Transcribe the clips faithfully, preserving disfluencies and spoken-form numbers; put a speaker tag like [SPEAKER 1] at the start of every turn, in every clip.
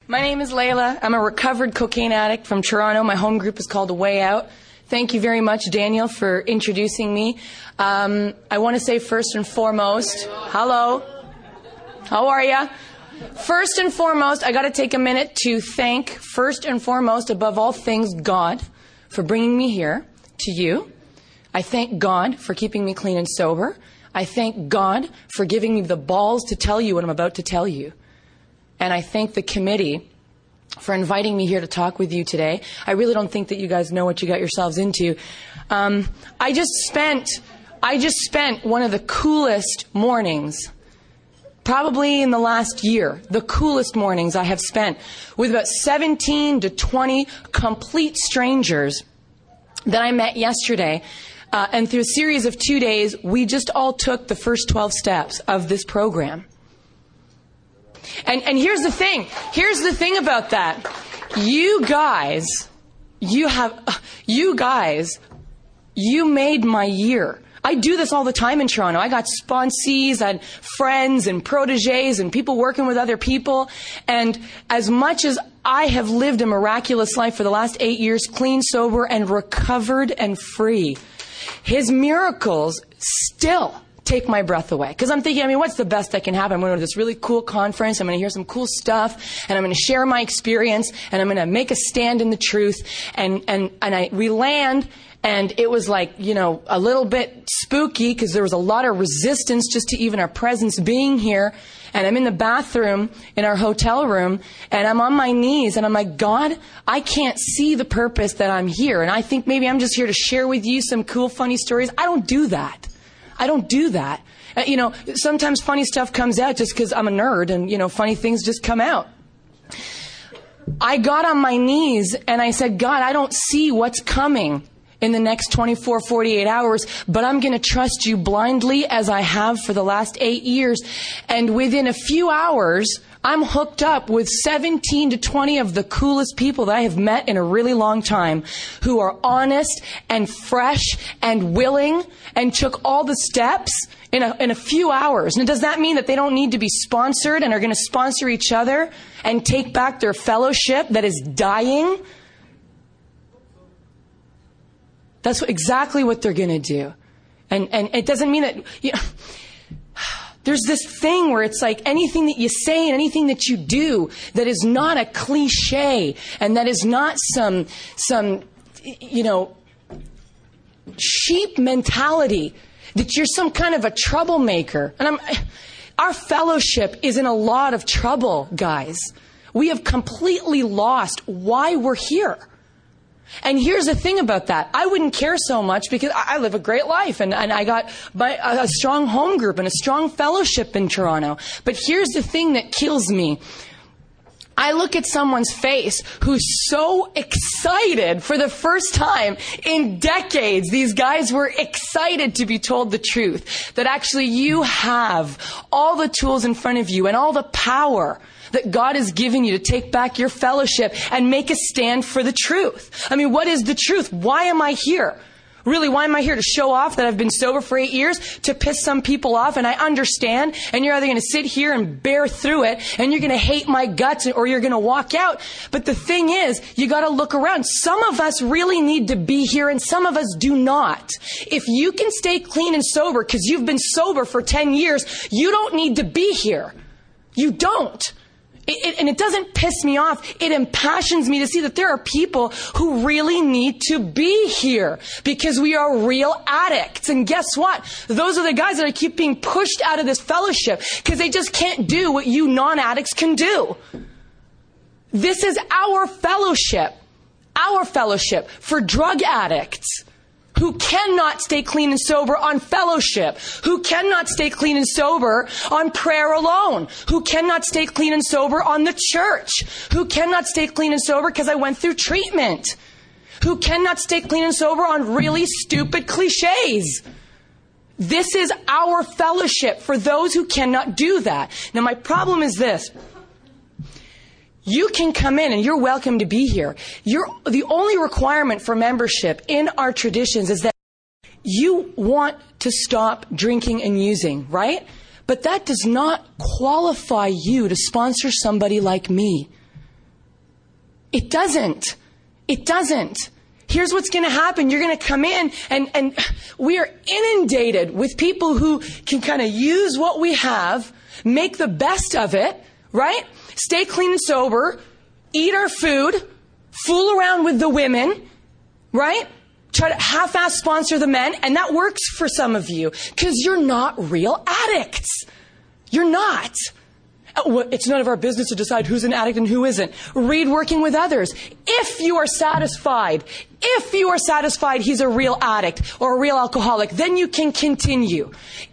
[SPEAKER 1] My name is Layla. I'm a recovered cocaine addict from Toronto. My home group is called A Way Out. Thank you very much, Daniel, for introducing me. Um, I want to say first and foremost, hello, how are ya? First and foremost, I got to take a minute to thank, first and foremost, above all things, God for bringing me here to you. I thank God for keeping me clean and sober. I thank God for giving me the balls to tell you what I'm about to tell you. And I thank the committee for inviting me here to talk with you today. I really don't think that you guys know what you got yourselves into. Um, I just spent, I just spent one of the coolest mornings, probably in the last year, the coolest mornings I have spent with about seventeen to twenty complete strangers that I met yesterday. Uh, and through a series of two days, we just all took the first twelve steps of this program. And, and here's the thing. Here's the thing about that. You guys, you have, you guys, you made my year. I do this all the time in Toronto. I got sponsees and friends and proteges and people working with other people. And as much as I have lived a miraculous life for the last eight years, clean, sober, and recovered and free, His miracles still take my breath away. Because I'm thinking, I mean, what's the best that can happen? I'm going to go to this really cool conference. I'm going to hear some cool stuff. And I'm going to share my experience. And I'm going to make a stand in the truth. And, and, and I, we land. And it was like, you know, a little bit spooky because there was a lot of resistance just to even our presence being here. And I'm in the bathroom in our hotel room. And I'm on my knees. And I'm like, God, I can't see the purpose that I'm here. And I think maybe I'm just here to share with you some cool, funny stories. I don't do that. I don't do that. Uh, you know, sometimes funny stuff comes out just because I'm a nerd and, you know, funny things just come out. I got on my knees and I said, God, I don't see what's coming in the next twenty-four, forty-eight hours, but I'm going to trust you blindly as I have for the last eight years. And within a few hours, I'm hooked up with seventeen to twenty of the coolest people that I have met in a really long time who are honest and fresh and willing and took all the steps in a, in a few hours. And does that mean that they don't need to be sponsored and are going to sponsor each other and take back their fellowship that is dying? That's exactly what they're going to do. And, and it doesn't mean that, you know, there's this thing where it's like anything that you say and anything that you do that is not a cliche and that is not some, some, you know, sheep mentality, that you're some kind of a troublemaker. And I'm, our fellowship is in a lot of trouble, guys. We have completely lost why we're here. And here's the thing about that. I wouldn't care so much because I live a great life and, and I got my, a strong home group and a strong fellowship in Toronto. But here's the thing that kills me. I look at someone's face who's so excited for the first time in decades. These guys were excited to be told the truth, that actually you have all the tools in front of you and all the power that God has given you to take back your fellowship and make a stand for the truth. I mean, what is the truth? Why am I here? Really, why am I here? To show off that I've been sober for eight years? To piss some people off? And I understand. And you're either going to sit here and bear through it, and you're going to hate my guts, or you're going to walk out. But the thing is, you got to look around. Some of us really need to be here, and some of us do not. If you can stay clean and sober because you've been sober for ten years, you don't need to be here. You don't. It, it, and it doesn't piss me off. It impassions me to see that there are people who really need to be here because we are real addicts. And guess what? Those are the guys that keep being pushed out of this fellowship because they just can't do what you non-addicts can do. This is our fellowship, our fellowship for drug addicts who cannot stay clean and sober on fellowship, who cannot stay clean and sober on prayer alone, who cannot stay clean and sober on the church, who cannot stay clean and sober because I went through treatment, who cannot stay clean and sober on really stupid cliches. This is our fellowship for those who cannot do that. Now, my problem is this. You can come in and you're welcome to be here. You're, the only requirement for membership in our traditions is that you want to stop drinking and using, right? But that does not qualify you to sponsor somebody like me. It doesn't. It doesn't. Here's what's going to happen. You're going to come in and, and we are inundated with people who can kind of use what we have, make the best of it, right? Stay clean and sober, eat our food, fool around with the women, right? Try to half-ass sponsor the men. And that works for some of you because you're not real addicts. You're not. It's none of our business to decide who's an addict and who isn't. Read Working with Others. If you are satisfied, if you are satisfied he's a real addict or a real alcoholic, then you can continue.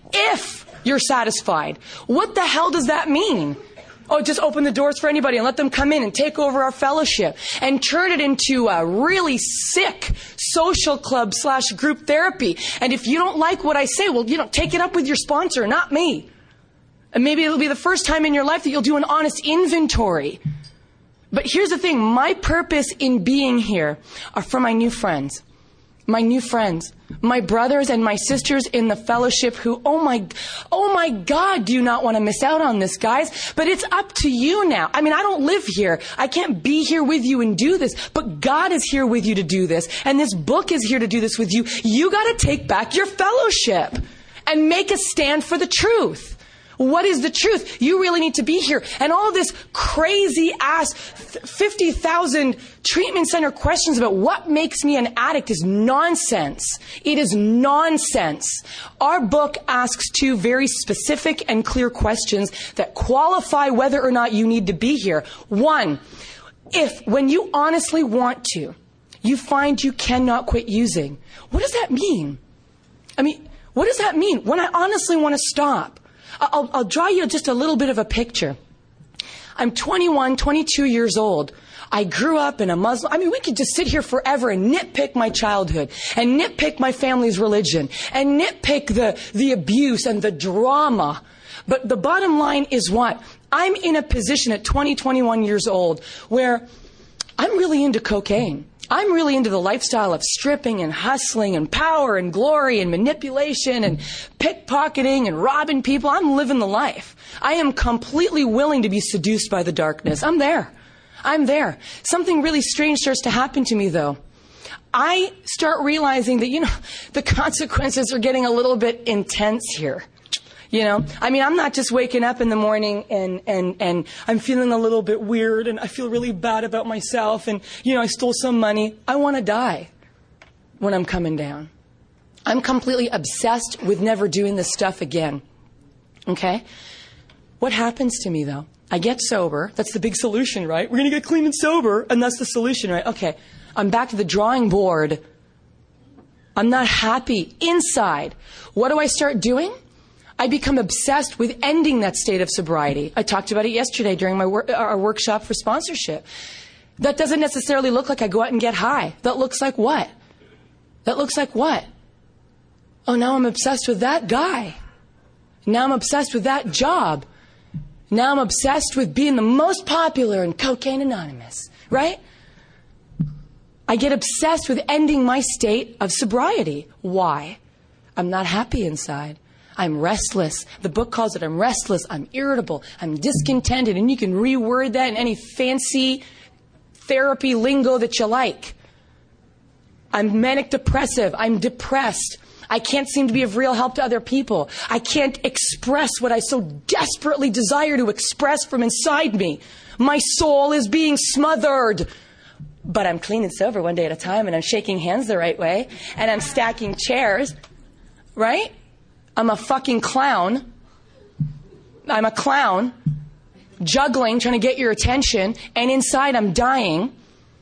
[SPEAKER 1] If you're satisfied. What the hell does that mean? Oh, just open the doors for anybody and let them come in and take over our fellowship and turn it into a really sick social club slash group therapy. And if you don't like what I say, well, you know, take it up with your sponsor, not me. And maybe it'll be the first time in your life that you'll do an honest inventory. But here's the thing. My purpose in being here are for my new friends. My new friends. My brothers and my sisters in the fellowship who, oh my, oh my God, do you not want to miss out on this, guys? But it's up to you now. I mean, I don't live here. I can't be here with you and do this. But God is here with you to do this. And this book is here to do this with you. You got to take back your fellowship and make a stand for the truth. What is the truth? You really need to be here. And all this crazy ass fifty thousand treatment center questions about what makes me an addict is nonsense. It is nonsense. Our book asks two very specific and clear questions that qualify whether or not you need to be here. One, if when you honestly want to, you find you cannot quit using, what does that mean? I mean, what does that mean? When I honestly want to stop. I'll, I'll draw you just a little bit of a picture. I'm twenty-one, twenty-two years old. I grew up in a Muslim. I mean, we could just sit here forever and nitpick my childhood and nitpick my family's religion and nitpick the, the abuse and the drama. But the bottom line is what? I'm in a position at twenty, twenty-one years old where I'm really into cocaine. I'm really into the lifestyle of stripping and hustling and power and glory and manipulation and pickpocketing and robbing people. I'm living the life. I am completely willing to be seduced by the darkness. I'm there. I'm there. Something really strange starts to happen to me, though. I start realizing that, you know, the consequences are getting a little bit intense here. You know, I mean, I'm not just waking up in the morning and, and, and I'm feeling a little bit weird and I feel really bad about myself and, you know, I stole some money. I want to die when I'm coming down. I'm completely obsessed with never doing this stuff again. Okay? What happens to me, though? I get sober. That's the big solution, right? We're going to get clean and sober, and that's the solution, right? Okay. I'm back to the drawing board. I'm not happy inside. What do I start doing? I become obsessed with ending that state of sobriety. I talked about it yesterday during my wor- our workshop for sponsorship. That doesn't necessarily look like I go out and get high. That looks like what? That looks like what? Oh, now I'm obsessed with that guy. Now I'm obsessed with that job. Now I'm obsessed with being the most popular in Cocaine Anonymous, right? I get obsessed with ending my state of sobriety. Why? I'm not happy inside. I'm restless. The book calls it I'm restless, I'm irritable, I'm discontented, and you can reword that in any fancy therapy lingo that you like. I'm manic depressive, I'm depressed. I can't seem to be of real help to other people. I can't express what I so desperately desire to express from inside me. My soul is being smothered. But I'm clean and sober one day at a time, and I'm shaking hands the right way, and I'm stacking chairs, right? I'm a fucking clown. I'm a clown, juggling, trying to get your attention, and inside I'm dying.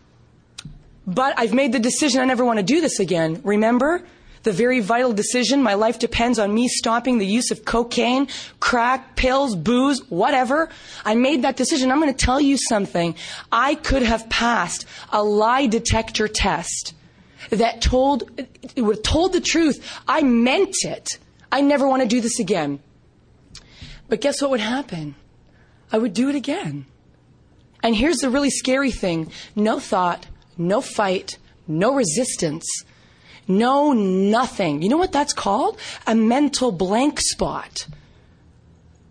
[SPEAKER 1] But I've made the decision I never want to do this again. Remember? The very vital decision, my life depends on me stopping the use of cocaine, crack, pills, booze, whatever. I made that decision. I'm going to tell you something. I could have passed a lie detector test that told, it would have told the truth. I meant it. I never want to do this again. But guess what would happen? I would do it again. And here's the really scary thing. No thought, no fight, no resistance. No, nothing. You know what that's called? A mental blank spot.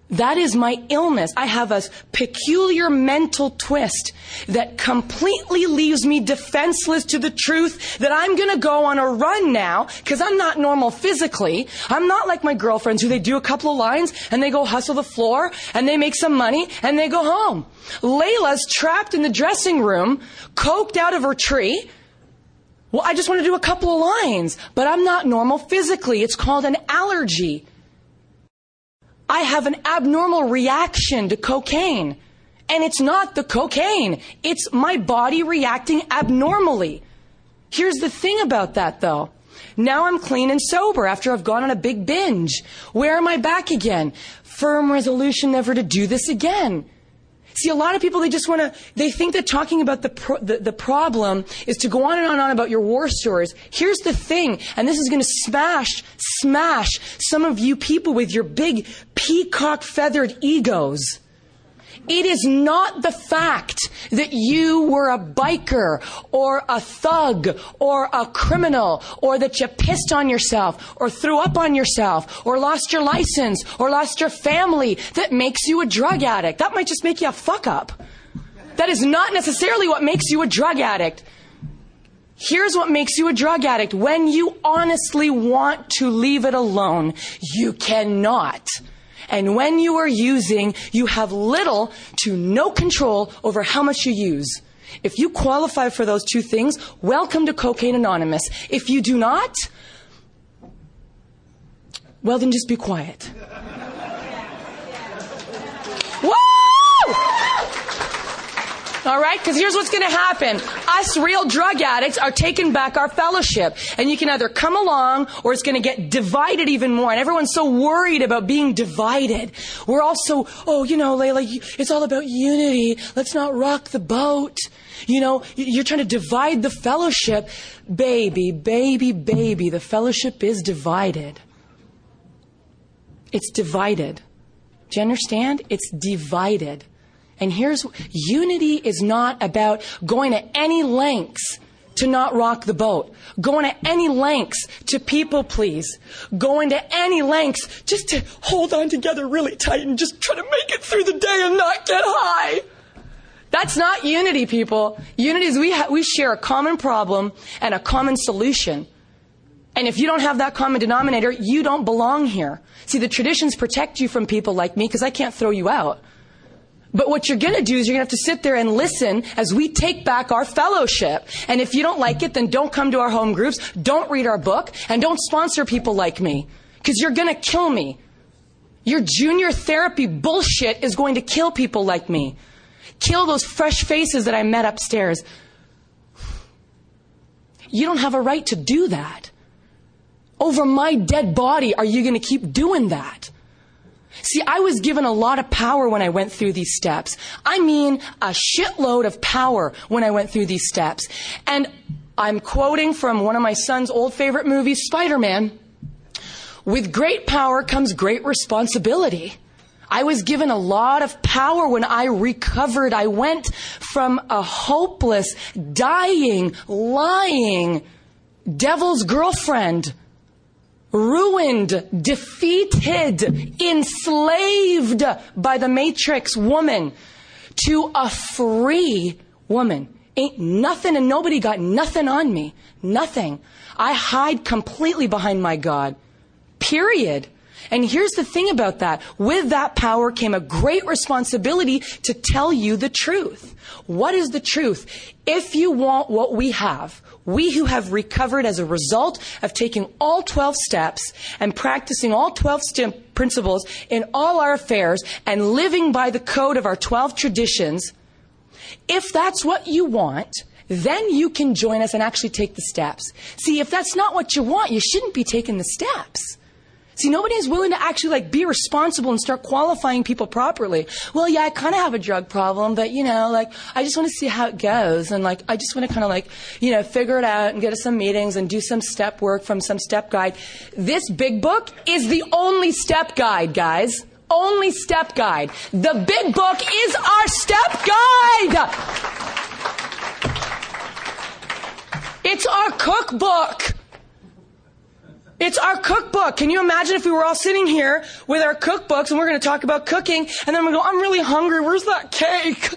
[SPEAKER 1] That is my illness. I have a peculiar mental twist that completely leaves me defenseless to the truth that I'm going to go on a run now because I'm not normal physically. I'm not like my girlfriends who they do a couple of lines and they go hustle the floor and they make some money and they go home. Layla's trapped in the dressing room, coked out of her tree. Well, I just want to do a couple of lines, but I'm not normal physically. It's called an allergy. I have an abnormal reaction to cocaine. And it's not the cocaine. It's my body reacting abnormally. Here's the thing about that, though. Now I'm clean and sober after I've gone on a big binge. Where am I back again? Firm resolution never to do this again. See, a lot of people, they just want to, they think that talking about the, pro, the the problem is to go on and on and on about your war stories. Here's the thing, and this is going to smash, smash some of you people with your big peacock-feathered egos. It is not the fact that you were a biker or a thug or a criminal or that you pissed on yourself or threw up on yourself or lost your license or lost your family that makes you a drug addict. That might just make you a fuck up. That is not necessarily what makes you a drug addict. Here's what makes you a drug addict. When you honestly want to leave it alone, you cannot. And when you are using, you have little to no control over how much you use. If you qualify for those two things, welcome to Cocaine Anonymous. If you do not, well, then just be quiet. Woo! All right? Because here's what's going to happen. Us real drug addicts are taking back our fellowship. And you can either come along or it's going to get divided even more. And everyone's so worried about being divided. We're all so, oh, you know, Layla, it's all about unity. Let's not rock the boat. You know, you're trying to divide the fellowship. Baby, baby, baby, the fellowship is divided. It's divided. Do you understand? It's divided. And here's, unity is not about going to any lengths to not rock the boat. Going to any lengths to people please. Going to any lengths just to hold on together really tight and just try to make it through the day and not get high. That's not unity, people. Unity is we, ha- we share a common problem and a common solution. And if you don't have that common denominator, you don't belong here. See, the traditions protect you from people like me because I can't throw you out. But what you're going to do is you're going to have to sit there and listen as we take back our fellowship. And if you don't like it, then don't come to our home groups, don't read our book, and don't sponsor people like me. Because you're going to kill me. Your junior therapy bullshit is going to kill people like me. Kill those fresh faces that I met upstairs. You don't have a right to do that. Over my dead body, are you going to keep doing that? See, I was given a lot of power when I went through these steps. I mean, a shitload of power when I went through these steps. And I'm quoting from one of my son's old favorite movies, Spider-Man. With great power comes great responsibility. I was given a lot of power when I recovered. I went from a hopeless, dying, lying, devil's girlfriend, ruined, defeated, enslaved by the Matrix woman to a free woman. Ain't nothing and nobody got nothing on me. Nothing. I hide completely behind my God. Period. And here's the thing about that. With that power came a great responsibility to tell you the truth. What is the truth? If you want what we have, we who have recovered as a result of taking all twelve steps and practicing all twelve st- principles in all our affairs and living by the code of our twelve traditions, if that's what you want, then you can join us and actually take the steps. See, if that's not what you want, you shouldn't be taking the steps. See, nobody is willing to actually like be responsible and start qualifying people properly. Well, yeah, I kind of have a drug problem, but you know, like, I just want to see how it goes. And like, I just want to kind of like, you know, figure it out and get to some meetings and do some step work from some step guide. This big book is the only step guide, guys. Only step guide. The big book is our step guide. It's our cookbook. It's our cookbook. Can you imagine if we were all sitting here with our cookbooks and we're going to talk about cooking and then we go, I'm really hungry. Where's that cake?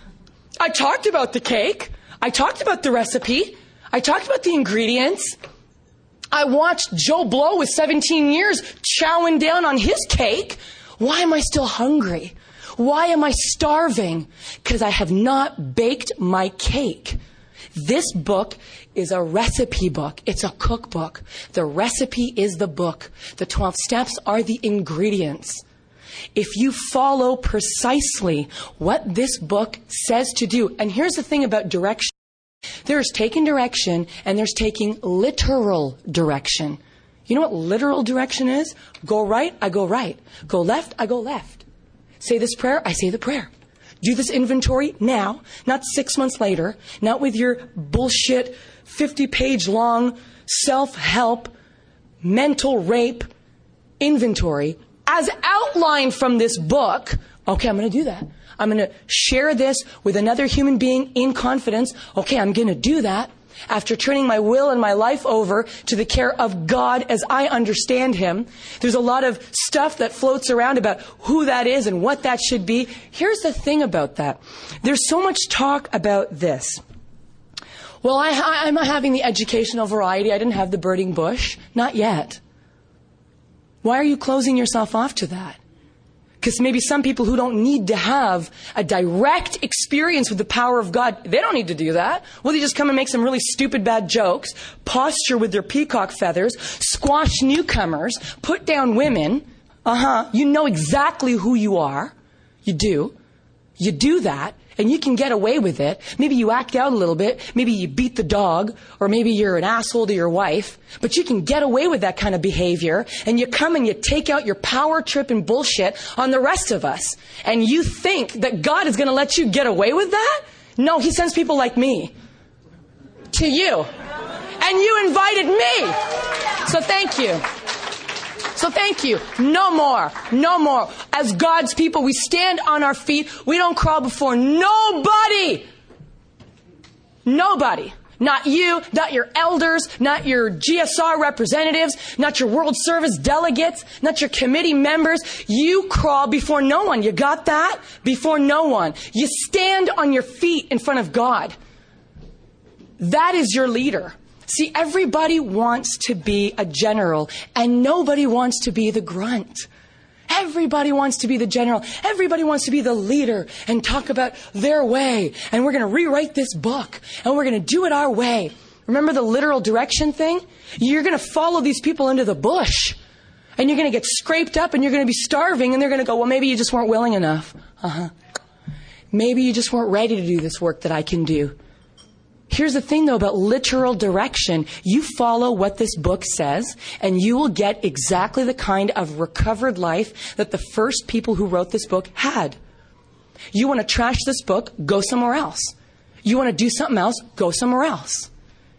[SPEAKER 1] I talked about the cake. I talked about the recipe. I talked about the ingredients. I watched Joe Blow with seventeen years chowing down on his cake. Why am I still hungry? Why am I starving? Because I have not baked my cake. This book is a recipe book. It's a cookbook. The recipe is the book. The twelve steps are the ingredients. If you follow precisely what this book says to do, and here's the thing about direction. There's taking direction and there's taking literal direction. You know what literal direction is? Go right, I go right. Go left, I go left. Say this prayer, I say the prayer. Do this inventory now, not six months later, not with your bullshit fifty-page long self-help mental rape inventory as outlined from this book. Okay, I'm going to do that. I'm going to share this with another human being in confidence. Okay, I'm going to do that. After turning my will and my life over to the care of God as I understand Him, there's a lot of stuff that floats around about who that is and what that should be. Here's the thing about that. There's so much talk about this. Well, I, I, I'm not having the educational variety. I didn't have the burning bush. Not yet. Why are you closing yourself off to that? Because maybe some people who don't need to have a direct experience with the power of God, they don't need to do that. Well, they just come and make some really stupid bad jokes, posture with their peacock feathers, squash newcomers, put down women. Uh-huh. You know exactly who you are. You do. You do that, and you can get away with it. Maybe you act out a little bit. Maybe you beat the dog, or maybe you're an asshole to your wife. But you can get away with that kind of behavior, and you come and you take out your power trip and bullshit on the rest of us. And you think that God is going to let you get away with that? No, He sends people like me to you. And you invited me. So thank you. So thank you. No more. No more. As God's people, we stand on our feet. We don't crawl before nobody. Nobody. Not you, not your elders, not your G S R representatives, not your World Service delegates, not your committee members. You crawl before no one. You got that? Before no one. You stand on your feet in front of God. That is your leader. See, everybody wants to be a general, and nobody wants to be the grunt. Everybody wants to be the general. Everybody wants to be the leader and talk about their way. And we're going to rewrite this book, and we're going to do it our way. Remember the literal direction thing? You're going to follow these people into the bush, and you're going to get scraped up, and you're going to be starving, and they're going to go, well, maybe you just weren't willing enough. Uh-huh. Maybe you just weren't ready to do this work that I can do. Here's the thing, though, about literal direction. You follow what this book says, and you will get exactly the kind of recovered life that the first people who wrote this book had. You want to trash this book, go somewhere else. You want to do something else, go somewhere else.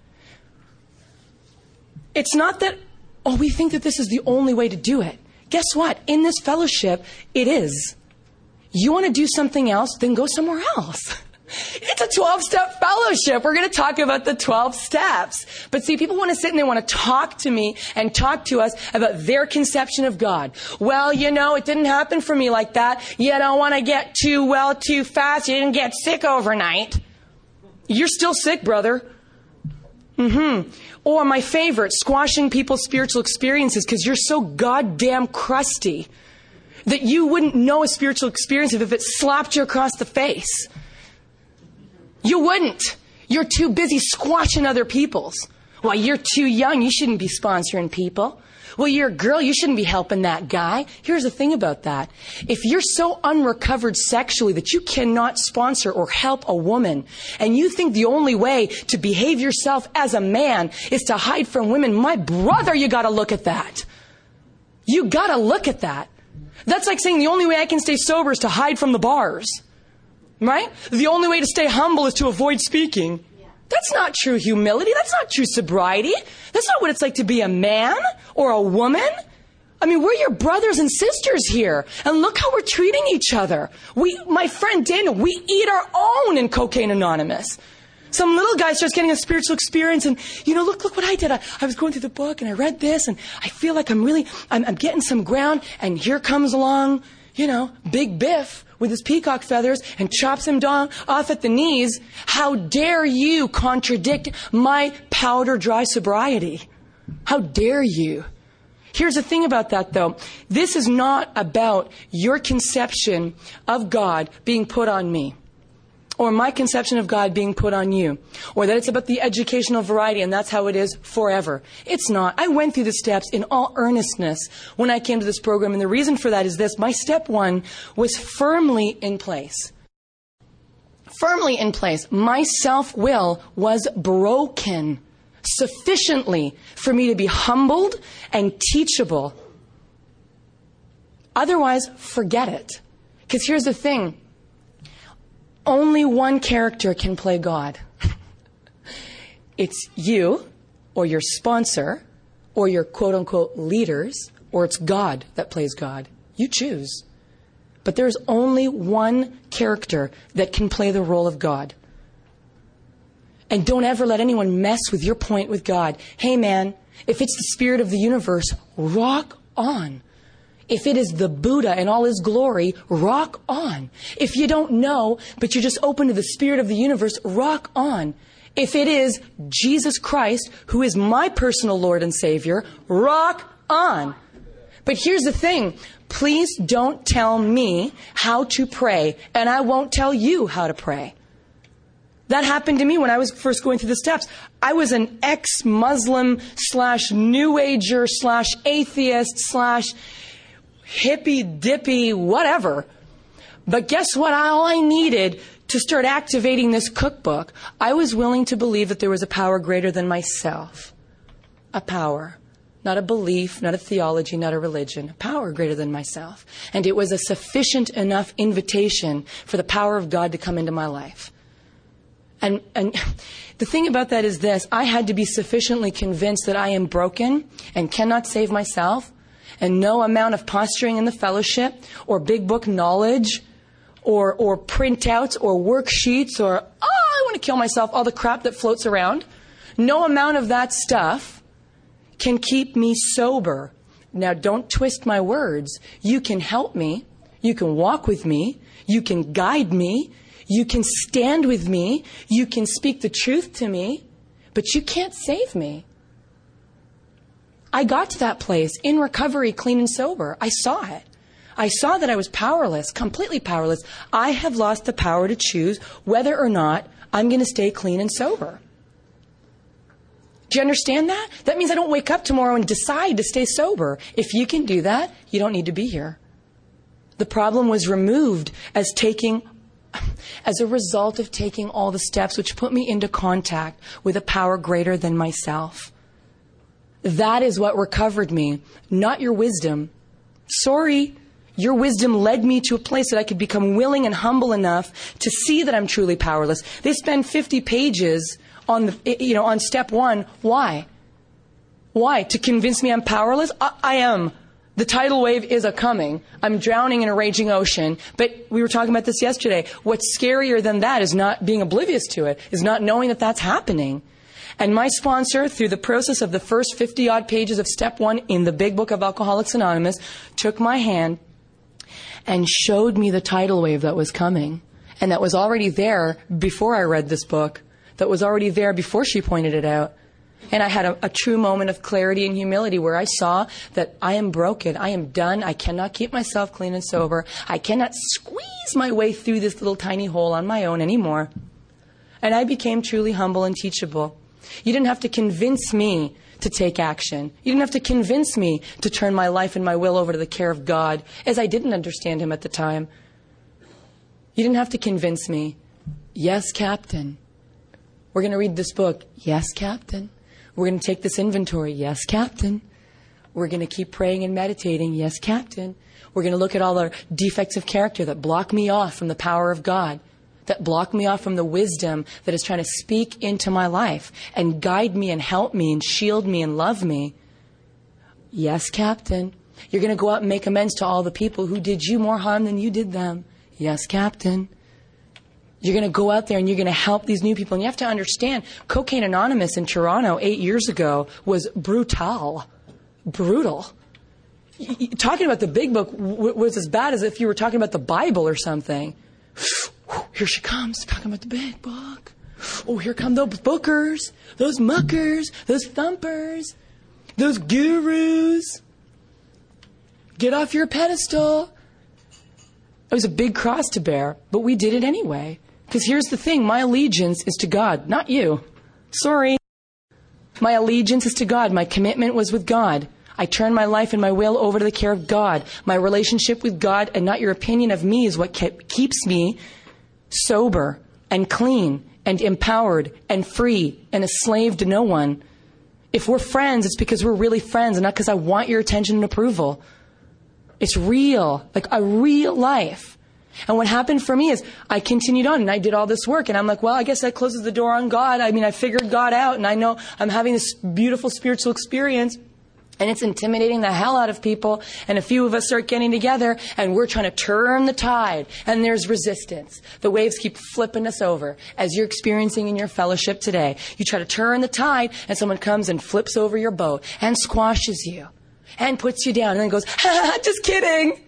[SPEAKER 1] It's not that, oh, we think that this is the only way to do it. Guess what? In this fellowship, it is. You want to do something else, then go somewhere else. It's a twelve-step fellowship. We're going to talk about the twelve steps. But see, people want to sit and they want to talk to me and talk to us about their conception of God. Well, you know, it didn't happen for me like that. You don't want to get too well too fast. You didn't get sick overnight. You're still sick, brother. Mm-hmm. Or my favorite, squashing people's spiritual experiences because you're so goddamn crusty that you wouldn't know a spiritual experience if it slapped you across the face. You wouldn't. You're too busy squashing other people's. Well, you're too young. You shouldn't be sponsoring people. Well, you're a girl. You shouldn't be helping that guy. Here's the thing about that. If you're so unrecovered sexually that you cannot sponsor or help a woman, and you think the only way to behave yourself as a man is to hide from women, my brother, you got to look at that. You got to look at that. That's like saying the only way I can stay sober is to hide from the bars. Right? The only way to stay humble is to avoid speaking. That's not true humility. That's not true sobriety. That's not what it's like to be a man or a woman. I mean, we're your brothers and sisters here. And look how we're treating each other. We, my friend Daniel, we eat our own in Cocaine Anonymous. Some little guy starts getting a spiritual experience and, you know, look, look what I did. I, I was going through the book and I read this and I feel like I'm really, I'm, I'm getting some ground, and here comes along, you know, Big Biff with his peacock feathers and chops him down off at the knees. How dare you contradict my powder dry sobriety? How dare you? Here's the thing about that, though. This is not about your conception of God being put on me, or my conception of God being put on you, or that it's about the educational variety and that's how it is forever. It's not. I went through the steps in all earnestness when I came to this program, and the reason for that is this. My step one was firmly in place. Firmly in place. My self-will was broken sufficiently for me to be humbled and teachable. Otherwise, forget it. Because here's the thing. Only one character can play God. It's you, or your sponsor, or your quote-unquote leaders, or it's God that plays God. You choose. But there's only one character that can play the role of God. And don't ever let anyone mess with your point with God. Hey man, if it's the spirit of the universe, rock on. If it is the Buddha in all his glory, rock on. If you don't know, but you're just open to the spirit of the universe, rock on. If it is Jesus Christ, who is my personal Lord and Savior, rock on. But here's the thing. Please don't tell me how to pray, and I won't tell you how to pray. That happened to me when I was first going through the steps. I was an ex-Muslim slash New Ager slash atheist slash hippy-dippy whatever. But guess what? All I needed to start activating this cookbook, I was willing to believe that there was a power greater than myself. A power. Not a belief, not a theology, not a religion. A power greater than myself. And it was a sufficient enough invitation for the power of God to come into my life. And, and the thing about that is this. I had to be sufficiently convinced that I am broken and cannot save myself. And no amount of posturing in the fellowship or big book knowledge or, or printouts or worksheets or, oh, I want to kill myself, all the crap that floats around. No amount of that stuff can keep me sober. Now, don't twist my words. You can help me. You can walk with me. You can guide me. You can stand with me. You can speak the truth to me. But you can't save me. I got to that place in recovery, clean and sober. I saw it. I saw that I was powerless, completely powerless. I have lost the power to choose whether or not I'm going to stay clean and sober. Do you understand that? That means I don't wake up tomorrow and decide to stay sober. If you can do that, you don't need to be here. The problem was removed as taking, as a result of taking all the steps which put me into contact with a power greater than myself. That is what recovered me, not your wisdom. Sorry, your wisdom led me to a place that I could become willing and humble enough to see that I'm truly powerless. They spend fifty pages on the, you know, on step one. Why? Why? To convince me I'm powerless? I, I am. The tidal wave is a-coming. I'm drowning in a raging ocean. But we were talking about this yesterday. What's scarier than that is not being oblivious to it, is not knowing that that's happening. And my sponsor, through the process of the first fifty-odd pages of step one in the big book of Alcoholics Anonymous, took my hand and showed me the tidal wave that was coming. And that was already there before I read this book. That was already there before she pointed it out. And I had a, a true moment of clarity and humility where I saw that I am broken. I am done. I cannot keep myself clean and sober. I cannot squeeze my way through this little tiny hole on my own anymore. And I became truly humble and teachable. You didn't have to convince me to take action. You didn't have to convince me to turn my life and my will over to the care of God, as I didn't understand him at the time. You didn't have to convince me. Yes, Captain. We're going to read this book. Yes, Captain. We're going to take this inventory. Yes, Captain. We're going to keep praying and meditating. Yes, Captain. We're going to look at all the defects of character that block me off from the power of God, that block me off from the wisdom that is trying to speak into my life and guide me and help me and shield me and love me. Yes, Captain. You're going to go out and make amends to all the people who did you more harm than you did them. Yes, Captain. You're going to go out there and you're going to help these new people. And you have to understand, Cocaine Anonymous in Toronto eight years ago was brutal. Brutal. Talking about the big book was as bad as if you were talking about the Bible or something. Here she comes, talking about the big book. Oh, here come those bookers, those muckers, those thumpers, those gurus. Get off your pedestal. It was a big cross to bear, but we did it anyway. Because here's the thing, my allegiance is to God, not you. Sorry. My allegiance is to God. My commitment was with God. I turned my life and my will over to the care of God. My relationship with God and not your opinion of me is what kept, keeps me sober and clean and empowered and free and a slave to no one. If we're friends, it's because we're really friends and not because I want your attention and approval. It's real, like a real life. And what happened for me is I continued on and I did all this work and I'm like, well, I guess that closes the door on God. I mean, I figured God out and I know I'm having this beautiful spiritual experience and it's intimidating the hell out of people. And a few of us start getting together and we're trying to turn the tide and there's resistance. The waves keep flipping us over as you're experiencing in your fellowship today. You try to turn the tide and someone comes and flips over your boat and squashes you and puts you down and then goes, ha, ha, just kidding.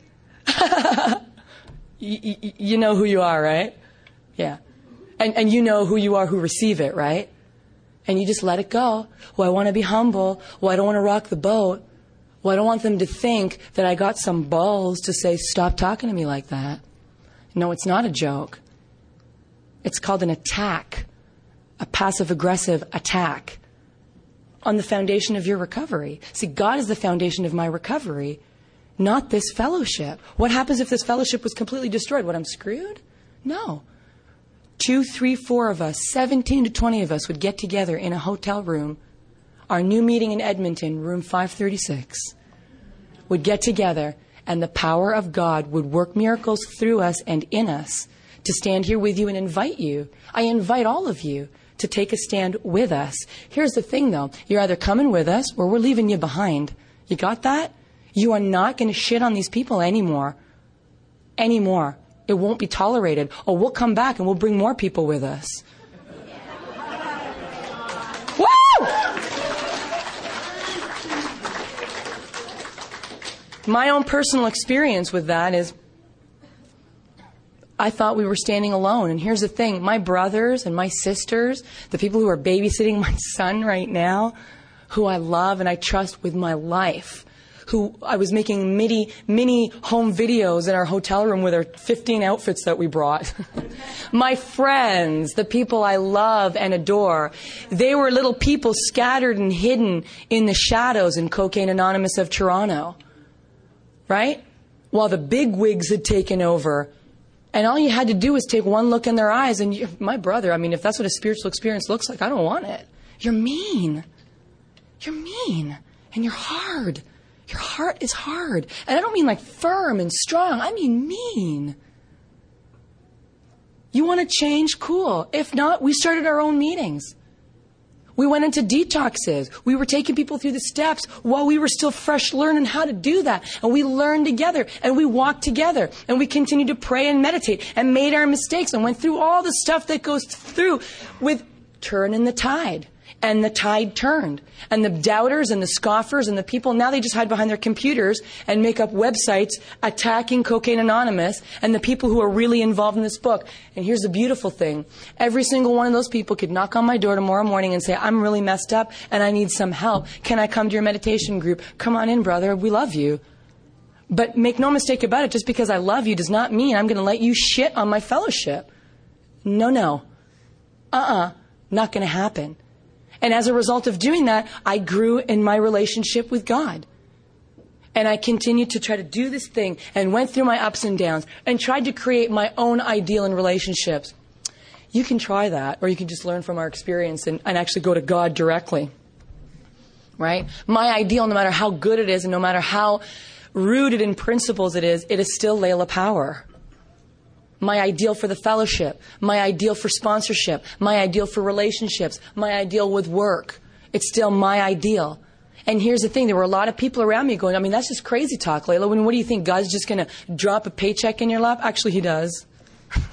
[SPEAKER 1] You, you, you know who you are, right? Yeah. And, and you know who you are who receive it, right? And you just let it go. Well, I want to be humble. Well, I don't want to rock the boat. Well, I don't want them to think that I got some balls to say, stop talking to me like that. No, it's not a joke. It's called an attack, a passive-aggressive attack on the foundation of your recovery. See, God is the foundation of my recovery, not this fellowship. What happens if this fellowship was completely destroyed? What, I'm screwed? No. Two, three, four of us, seventeen to twenty of us would get together in a hotel room. Our new meeting in Edmonton, room five thirty-six, would get together and the power of God would work miracles through us and in us to stand here with you and invite you. I invite all of you to take a stand with us. Here's the thing though, you're either coming with us or we're leaving you behind. You got that? You are not going to shit on these people anymore. Anymore. It won't be tolerated. Or we'll come back and we'll bring more people with us. Woo! My own personal experience with that is I thought we were standing alone. And here's the thing. My brothers and my sisters, the people who are babysitting my son right now, who I love and I trust with my life, who I was making mini, mini home videos in our hotel room with our fifteen outfits that we brought. My friends, the people I love and adore, they were little people scattered and hidden in the shadows in Cocaine Anonymous of Toronto. Right? While the big wigs had taken over. And all you had to do was take one look in their eyes and you, my brother, I mean, if that's what a spiritual experience looks like, I don't want it. You're mean. You're mean. And you're hard. Your heart is hard. And I don't mean like firm and strong. I mean mean. You want to change? Cool. If not, we started our own meetings. We went into detoxes. We were taking people through the steps while we were still fresh learning how to do that. And we learned together and we walked together and we continued to pray and meditate and made our mistakes and went through all the stuff that goes through with turning the tide. And the tide turned. And the doubters and the scoffers and the people, now they just hide behind their computers and make up websites attacking Cocaine Anonymous and the people who are really involved in this book. And here's the beautiful thing. Every single one of those people could knock on my door tomorrow morning and say, I'm really messed up and I need some help. Can I come to your meditation group? Come on in, brother. We love you. But make no mistake about it, just because I love you does not mean I'm going to let you shit on my fellowship. No, no. Uh-uh. Not going to happen. And as a result of doing that, I grew in my relationship with God. And I continued to try to do this thing and went through my ups and downs and tried to create my own ideal in relationships. You can try that, or you can just learn from our experience and, and actually go to God directly. Right? My ideal, no matter how good it is and no matter how rooted in principles it is, it is still Layla Power. My ideal for the fellowship, my ideal for sponsorship, my ideal for relationships, my ideal with work. It's still my ideal. And here's the thing, there were a lot of people around me going, I mean, that's just crazy talk, Layla. When, what do you think, God's just going to drop a paycheck in your lap? Actually, he does.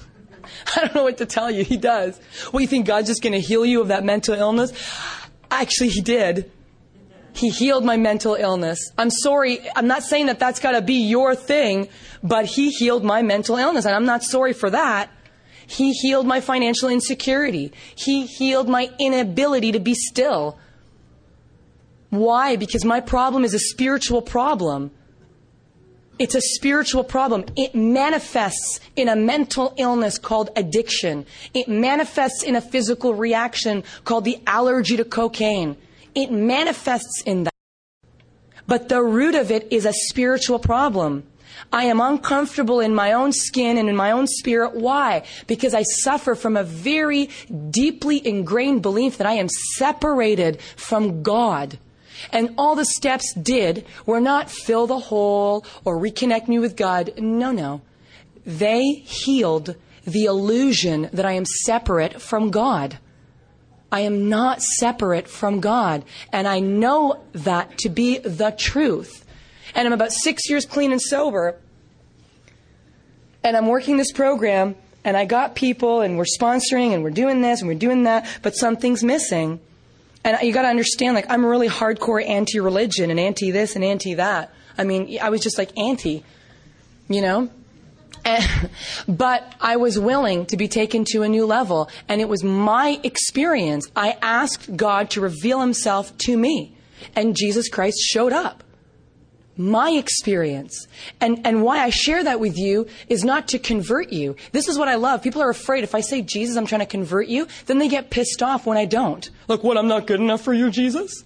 [SPEAKER 1] I don't know what to tell you. He does. What, you think God's just going to heal you of that mental illness? Actually, He did. He healed my mental illness. I'm sorry. I'm not saying that that's got to be your thing, but He healed my mental illness, and I'm not sorry for that. He healed my financial insecurity. He healed my inability to be still. Why? Because my problem is a spiritual problem. It's a spiritual problem. It manifests in a mental illness called addiction. It manifests in a physical reaction called the allergy to cocaine. It manifests in that. But the root of it is a spiritual problem. I am uncomfortable in my own skin and in my own spirit. Why? Because I suffer from a very deeply ingrained belief that I am separated from God. And all the steps did were not fill the hole or reconnect me with God. No, no. They healed the illusion that I am separate from God. I am not separate from God. And I know that to be the truth. And I'm about six years clean and sober. And I'm working this program. And I got people. And we're sponsoring. And we're doing this. And we're doing that. But something's missing. And you got to understand, like, I'm really hardcore anti-religion. And anti-this and anti-that. I mean, I was just like anti. You know? And, but I was willing to be taken to a new level. And it was my experience. I asked God to reveal Himself to me. And Jesus Christ showed up. My experience. And and why I share that with you is not to convert you. This is what I love. People are afraid if I say, Jesus, I'm trying to convert you, then they get pissed off when I don't. Like, what, I'm not good enough for you, Jesus?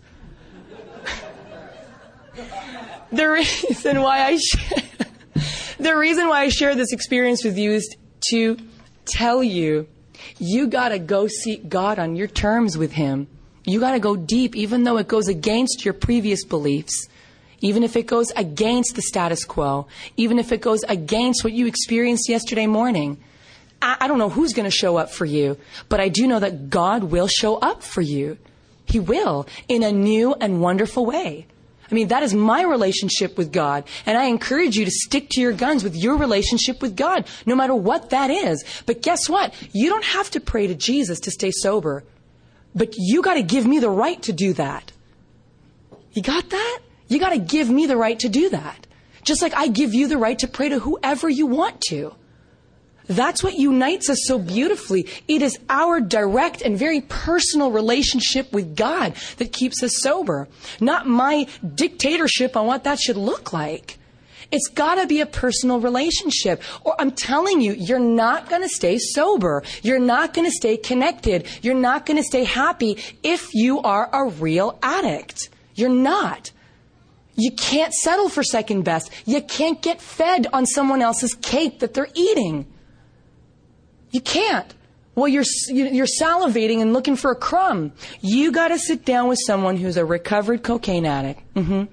[SPEAKER 1] The reason why I share, the reason why I share this experience with you is to tell you, you got to go seek God on your terms with Him. You got to go deep, even though it goes against your previous beliefs. Even if it goes against the status quo, even if it goes against what you experienced yesterday morning. I, I don't know who's going to show up for you, but I do know that God will show up for you. He will, in a new and wonderful way. I mean, that is my relationship with God. And I encourage you to stick to your guns with your relationship with God, no matter what that is. But guess what? You don't have to pray to Jesus to stay sober. But you got to give me the right to do that. You got that? You got to give me the right to do that. Just like I give you the right to pray to whoever you want to. That's what unites us so beautifully. It is our direct and very personal relationship with God that keeps us sober. Not my dictatorship on what that should look like. It's got to be a personal relationship. Or I'm telling you, you're not going to stay sober. You're not going to stay connected. You're not going to stay happy if you are a real addict. You're not. You can't settle for second best. You can't get fed on someone else's cake that they're eating. You can't. Well, you're you're salivating and looking for a crumb. You got to sit down with someone who's a recovered cocaine addict. Mm-hmm.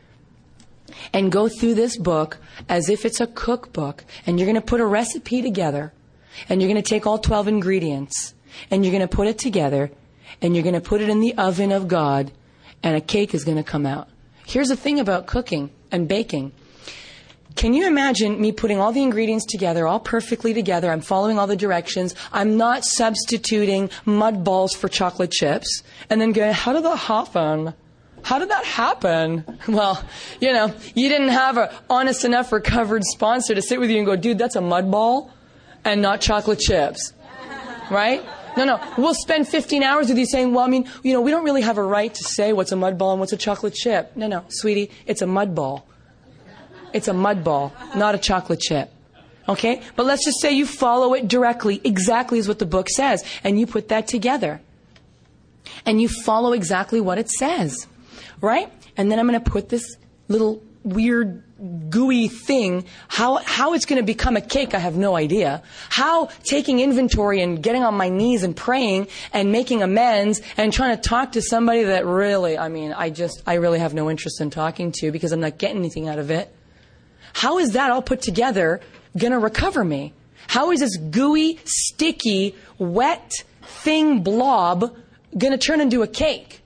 [SPEAKER 1] And go through this book as if it's a cookbook. And you're going to put a recipe together. And you're going to take all twelve ingredients. And you're going to put it together. And you're going to put it in the oven of God. And a cake is going to come out. Here's the thing about cooking and baking. Can you imagine me putting all the ingredients together, all perfectly together? I'm following all the directions. I'm not substituting mud balls for chocolate chips. And then going, how did that happen? How did that happen? Well, you know, you didn't have an honest enough recovered sponsor to sit with you and go, dude, that's a mud ball and not chocolate chips. Right? No, no. We'll spend fifteen hours with you saying, well, I mean, you know, we don't really have a right to say what's a mud ball and what's a chocolate chip. No, no, sweetie, it's a mud ball. It's a mud ball, not a chocolate chip. Okay? But let's just say you follow it directly, exactly as what the book says, and you put that together. And you follow exactly what it says. Right? And then I'm going to put this little weird gooey thing, how how it's going to become a cake, I have no idea. How taking inventory and getting on my knees and praying and making amends and trying to talk to somebody that really, I mean, I just, I really have no interest in talking to because I'm not getting anything out of it. How is that all put together going to recover me? How is this gooey, sticky, wet thing blob going to turn into a cake?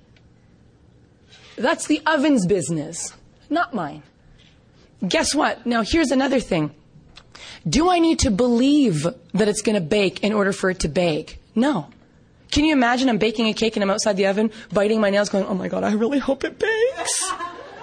[SPEAKER 1] That's the oven's business, not mine. Guess what? Now, here's another thing. Do I need to believe that it's going to bake in order for it to bake? No. Can you imagine I'm baking a cake and I'm outside the oven, biting my nails, going, oh my God, I really hope it bakes.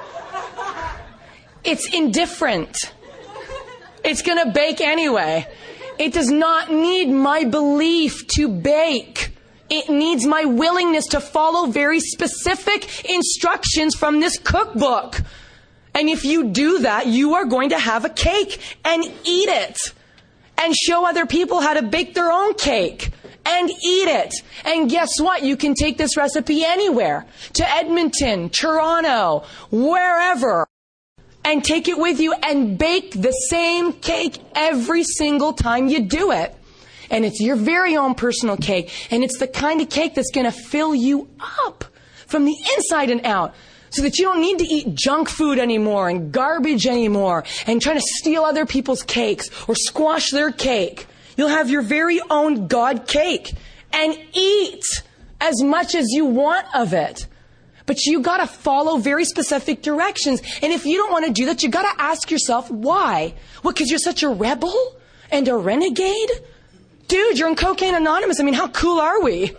[SPEAKER 1] It's indifferent. It's going to bake anyway. It does not need my belief to bake. It needs my willingness to follow very specific instructions from this cookbook. And if you do that, you are going to have a cake and eat it. And show other people how to bake their own cake. And eat it. And guess what? You can take this recipe anywhere. To Edmonton, Toronto, wherever. And take it with you and bake the same cake every single time you do it. And it's your very own personal cake. And it's the kind of cake that's going to fill you up from the inside and out. So that you don't need to eat junk food anymore and garbage anymore. And trying to steal other people's cakes or squash their cake. You'll have your very own God cake. And eat as much as you want of it. But you got to follow very specific directions. And if you don't want to do that, you got to ask yourself why. What, because you're such a rebel and a renegade? Dude, you're in Cocaine Anonymous. I mean, how cool are we?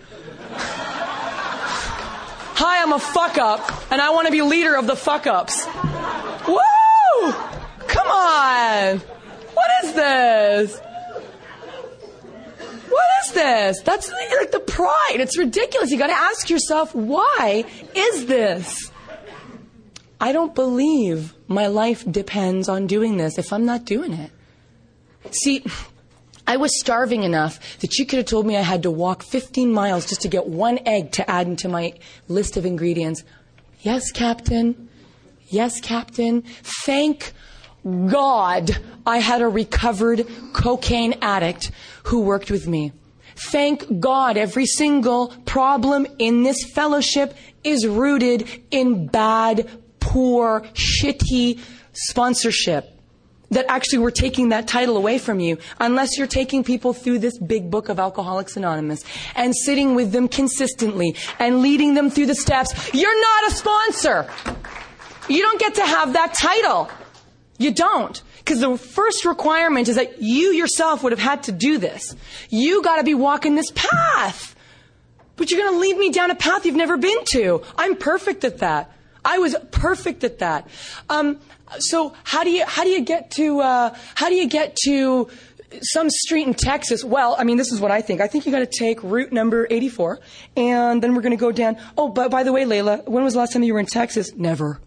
[SPEAKER 1] Hi, I'm a fuck-up, and I want to be leader of the fuck-ups. Woo! Come on! What is this? What is this? That's like the pride. It's ridiculous. You got to ask yourself, why is this? I don't believe my life depends on doing this if I'm not doing it. See, I was starving enough that you could have told me I had to walk fifteen miles just to get one egg to add into my list of ingredients. Yes, Captain. Yes, Captain. Thank God I had a recovered cocaine addict who worked with me. Thank God every single problem in this fellowship is rooted in bad, poor, shitty sponsorship. That actually we're taking that title away from you, unless you're taking people through this big book of Alcoholics Anonymous and sitting with them consistently and leading them through the steps. You're not a sponsor. You don't get to have that title. You don't. Because the first requirement is that you yourself would have had to do this. You got to be walking this path. But you're going to lead me down a path you've never been to. I'm perfect at that. I was perfect at that. Um, so how do you how do you get to uh, how do you get to some street in Texas? Well, I mean, this is what I think. I think you got to take route number eighty-four, and then we're going to go down. Oh, but by the way, Layla, when was the last time you were in Texas? Never.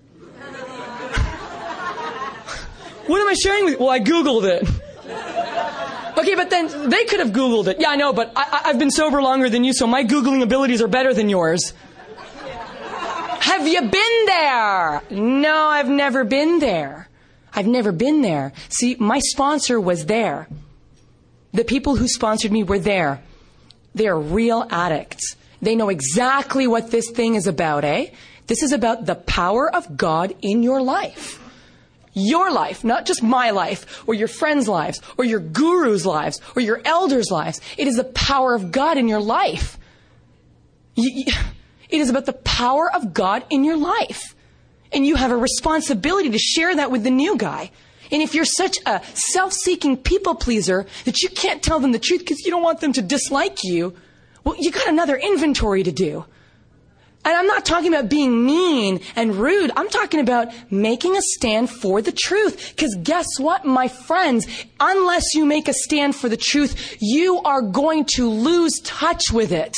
[SPEAKER 1] What am I sharing with you? Well, I Googled it. Okay, but then they could have Googled it. Yeah, I know, but I, I've been sober longer than you, so my Googling abilities are better than yours. Have you been there? No, I've never been there. I've never been there. See, my sponsor was there. The people who sponsored me were there. They're real addicts. They know exactly what this thing is about, eh? This is about the power of God in your life. Your life, not just my life, or your friends' lives, or your guru's lives, or your elders' lives. It is the power of God in your life. You, it is about the power of God in your life. And you have a responsibility to share that with the new guy. And if you're such a self-seeking people pleaser that you can't tell them the truth because you don't want them to dislike you, well, you got another inventory to do. And I'm not talking about being mean and rude. I'm talking about making a stand for the truth. Because guess what, my friends? Unless you make a stand for the truth, you are going to lose touch with it.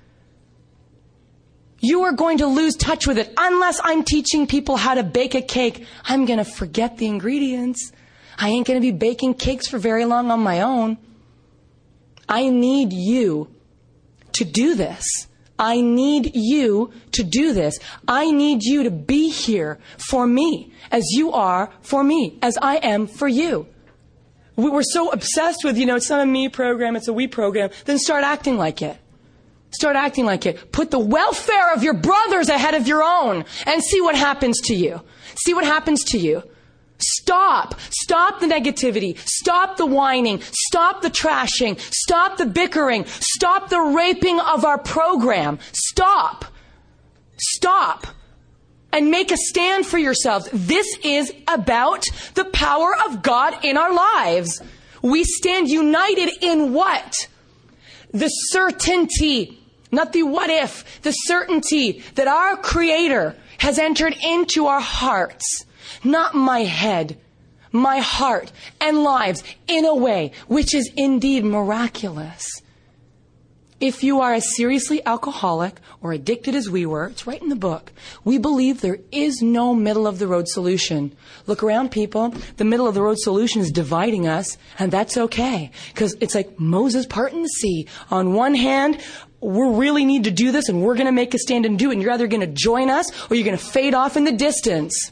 [SPEAKER 1] You are going to lose touch with it. Unless I'm teaching people how to bake a cake, I'm going to forget the ingredients. I ain't going to be baking cakes for very long on my own. I need you to do this. I need you to do this. I need you to be here for me as you are for me, as I am for you. We were so obsessed with, you know, it's not a me program, it's a we program. Then start acting like it. Start acting like it. Put the welfare of your brothers ahead of your own and see what happens to you. See what happens to you. Stop. Stop the negativity. Stop the whining. Stop the trashing. Stop the bickering. Stop the raping of our program. Stop. Stop. and make a stand for yourselves. This is about the power of God in our lives. We stand united in what? The certainty, not the what if, the certainty that our Creator has entered into our hearts, not my head, my heart and lives in a way which is indeed miraculous. If you are as seriously alcoholic or addicted as we were, it's right in the book. We believe there is no middle of the road solution. Look around, people. The middle of the road solution is dividing us, and that's okay. Because it's like Moses parting the sea. On one hand, we really need to do this, and we're going to make a stand and do it. And you're either going to join us, or you're going to fade off in the distance.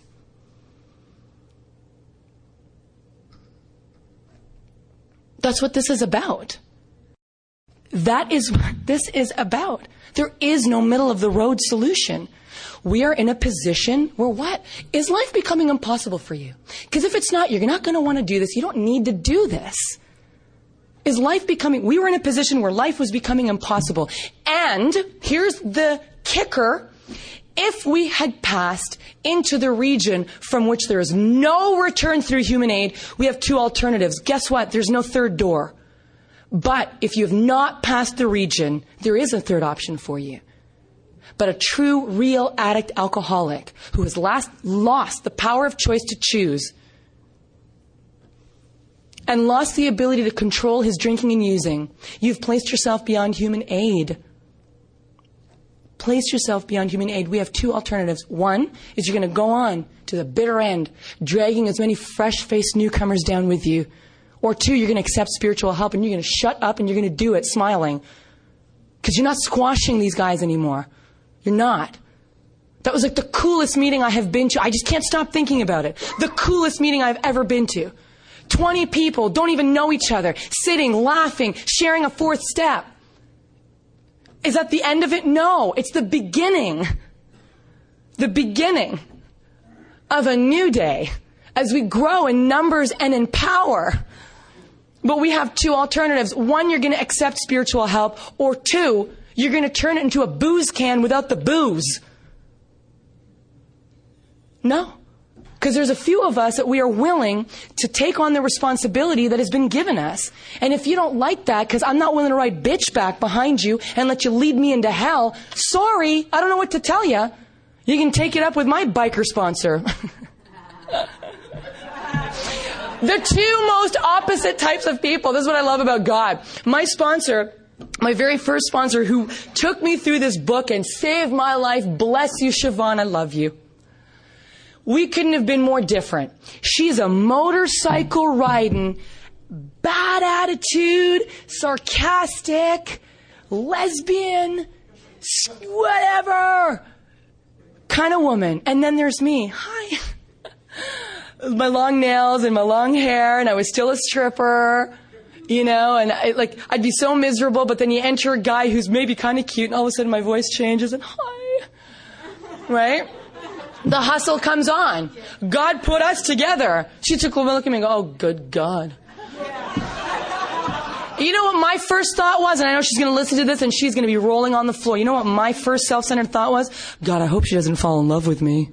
[SPEAKER 1] That's what this is about. That is what this is about. There is no middle of the road solution. We are in a position where what? Is life becoming impossible for you? Because if it's not, you're not going to want to do this. You don't need to do this. Is life becoming, we were in a position where life was becoming impossible. And here's the kicker. If we had passed into the region from which there is no return through human aid, we have two alternatives. Guess what? There's no third door. But if you have not passed the region, there is a third option for you. But a true, real addict alcoholic who has last lost the power of choice to choose and lost the ability to control his drinking and using, you've placed yourself beyond human aid. Place yourself beyond human aid. We have two alternatives. One is you're going to go on to the bitter end, dragging as many fresh-faced newcomers down with you. Or two, you're going to accept spiritual help and you're going to shut up and you're going to do it smiling. Because you're not squashing these guys anymore. You're not. That was like the coolest meeting I have been to. I just can't stop thinking about it. The coolest meeting I've ever been to. twenty people, don't even know each other, sitting, laughing, sharing a fourth step. Is that the end of it? No, it's the beginning. The beginning of a new day as we grow in numbers and in power. But we have two alternatives. One, you're going to accept spiritual help. Or two, you're going to turn it into a booze can without the booze. No. Because there's a few of us that we are willing to take on the responsibility that has been given us. And if you don't like that, because I'm not willing to write bitch back behind you and let you lead me into hell, sorry, I don't know what to tell you. You can take it up with my biker sponsor. The two most opposite types of people. This is what I love about God. My sponsor, my very first sponsor who took me through this book and saved my life, bless you, Siobhan, I love you. We couldn't have been more different. She's a motorcycle riding, bad attitude, sarcastic, lesbian, whatever kind of woman. And then there's me. Hi. My long nails and my long hair, and I was still a stripper, you know, and I, like, I'd be so miserable, but then you enter a guy who's maybe kind of cute, and all of a sudden my voice changes, and hi, right? The hustle comes on. God put us together. She took a look at me and go, oh, good God. You know what my first thought was? And I know she's going to listen to this and she's going to be rolling on the floor. You know what my first self-centered thought was? God, I hope she doesn't fall in love with me.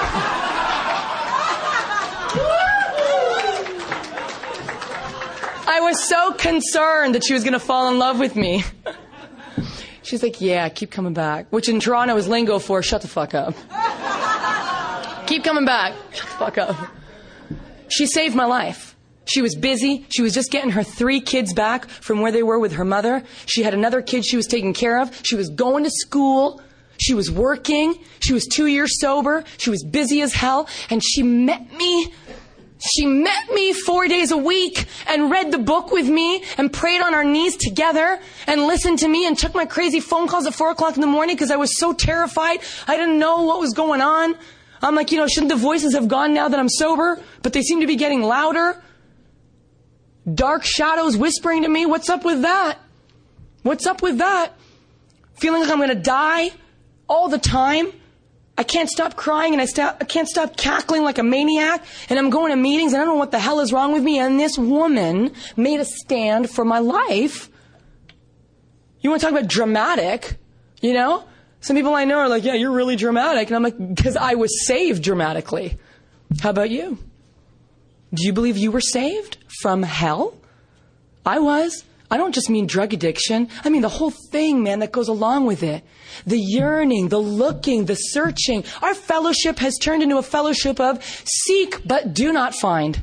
[SPEAKER 1] I was so concerned that she was going to fall in love with me. She's like, yeah, keep coming back. Which in Toronto is lingo for shut the fuck up. Keep coming back. Shut the fuck up. She saved my life. She was busy. She was just getting her three kids back from where they were with her mother. She had another kid she was taking care of. She was going to school. She was working. She was two years sober. She was busy as hell. And she met me. She met me four days a week and read the book with me and prayed on our knees together and listened to me and took my crazy phone calls at four o'clock in the morning because I was so terrified. I didn't know what was going on. I'm like, you know, shouldn't the voices have gone now that I'm sober? But they seem to be getting louder. Dark shadows whispering to me. What's up with that? What's up with that? Feeling like I'm going to die all the time. I can't stop crying and I, st- I can't stop cackling like a maniac. And I'm going to meetings and I don't know what the hell is wrong with me. And this woman made a stand for my life. You want to talk about dramatic, you know? Some people I know are like, yeah, you're really dramatic. And I'm like, because I was saved dramatically. How about you? Do you believe you were saved from hell? I was. I don't just mean drug addiction. I mean the whole thing, man, that goes along with it. The yearning, the looking, the searching. Our fellowship has turned into a fellowship of seek but do not find.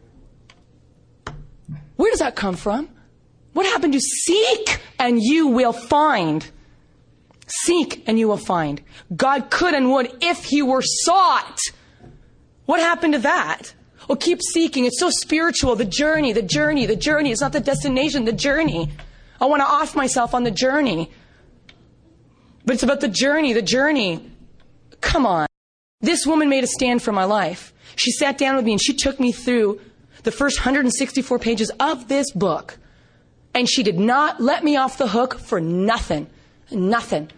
[SPEAKER 1] Where does that come from? What happened to seek and you will find? Seek and you will find. God could and would if he were sought. What happened to that? Well, keep seeking. It's so spiritual. The journey, the journey, the journey. It's not the destination, the journey. I want to off myself on the journey. But it's about the journey, the journey. Come on. This woman made a stand for my life. She sat down with me and she took me through the first one hundred sixty-four pages of this book. And she did not let me off the hook for nothing. Nothing.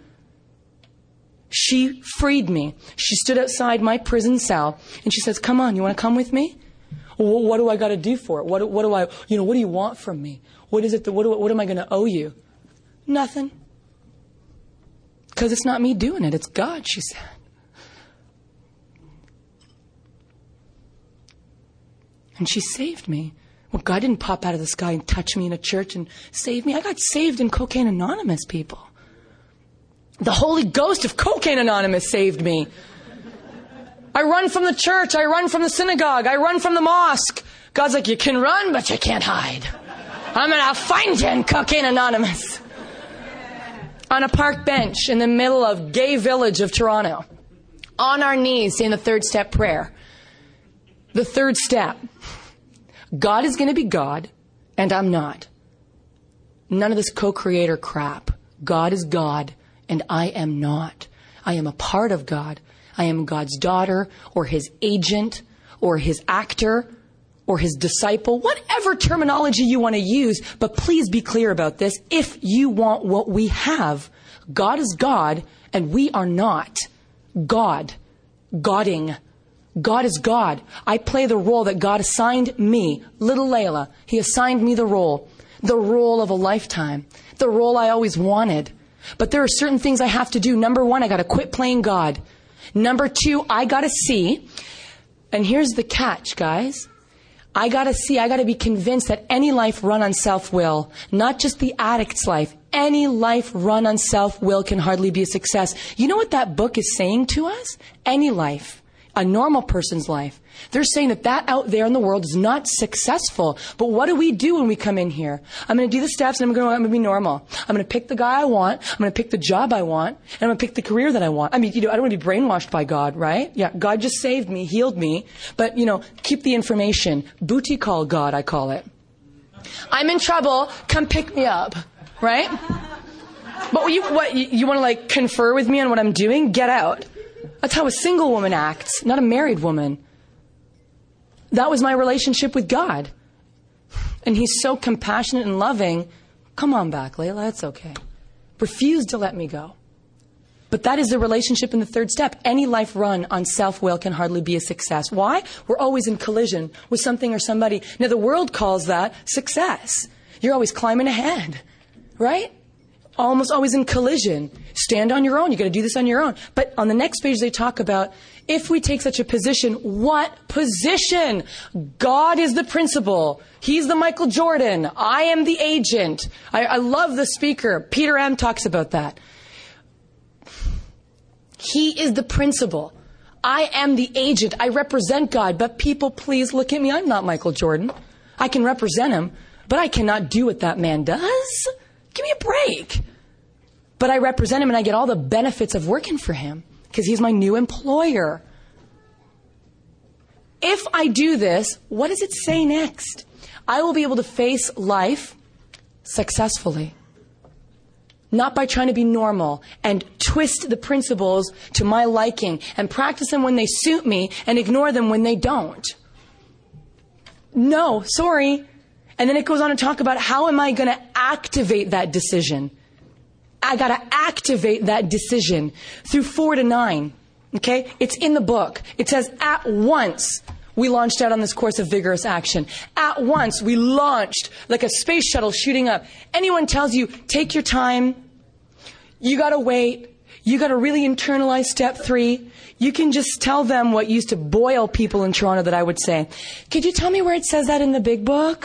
[SPEAKER 1] She freed me. She stood outside my prison cell and she says, come on, you want to come with me? Well, what do I got to do for it? What, what do I, you know, what do you want from me? What is it that, what, do, what am I going to owe you? Nothing. Because it's not me doing it. It's God, she said. And she saved me. Well, God didn't pop out of the sky and touch me in a church and save me. I got saved in Cocaine Anonymous, people. The Holy Ghost of Cocaine Anonymous saved me. I run from the church. I run from the synagogue. I run from the mosque. God's like, you can run, but you can't hide. I'm going to find you in Cocaine Anonymous. On a park bench in the middle of gay village of Toronto. On our knees in the third step prayer. The third step. God is going to be God, and I'm not. None of this co-creator crap. God is God. And I am not. I am a part of God. I am God's daughter or his agent or his actor or his disciple, whatever terminology you want to use. But please be clear about this. If you want what we have, God is God and we are not. God. Godding. God is God. I play the role that God assigned me, little Layla. He assigned me the role. The role of a lifetime. The role I always wanted. But there are certain things I have to do. Number one, I got to quit playing God. Number two, I got to see. And here's the catch, guys. I got to see, I got to be convinced that any life run on self-will, not just the addict's life, any life run on self-will can hardly be a success. You know what that book is saying to us? Any life, a normal person's life. They're saying that that out there in the world is not successful. But what do we do when we come in here? I'm going to do the steps and I'm going to, I'm going to be normal. I'm going to pick the guy I want. I'm going to pick the job I want. And I'm going to pick the career that I want. I mean, you know, I don't want to be brainwashed by God, right? Yeah, God just saved me, healed me. But, you know, keep the information. Booty call God, I call it. I'm in trouble. Come pick me up, right? But you, what, you, you want to like confer with me on what I'm doing? Get out. That's how a single woman acts, not a married woman. That was my relationship with God. And he's so compassionate and loving. Come on back, Layla, it's okay. Refuse to let me go. But that is the relationship in the third step. Any life run on self-will can hardly be a success. Why? We're always in collision with something or somebody. Now, the world calls that success. You're always climbing ahead, right? Almost always in collision. Stand on your own. You got to do this on your own. But on the next page, they talk about if we take such a position, what position? God is the principal. He's the Michael Jordan. I am the agent. I, I love the speaker. Peter M. talks about that. He is the principal. I am the agent. I represent God. But people, please look at me. I'm not Michael Jordan. I can represent him, but I cannot do what that man does. Give me a break. But I represent him and I get all the benefits of working for him because he's my new employer. If I do this, what does it say next? I will be able to face life successfully. Not by trying to be normal and twist the principles to my liking and practice them when they suit me and ignore them when they don't. No, sorry. And then it goes on to talk about how am I going to activate that decision? I got to activate that decision through four to nine. Okay? It's in the book. It says at once we launched out on this course of vigorous action. At once we launched like a space shuttle shooting up. Anyone tells you, take your time, you got to wait, You got to really internalize step three. You can just tell them what used to boil people in Toronto that I would say. Could you tell me where it says that in the big book?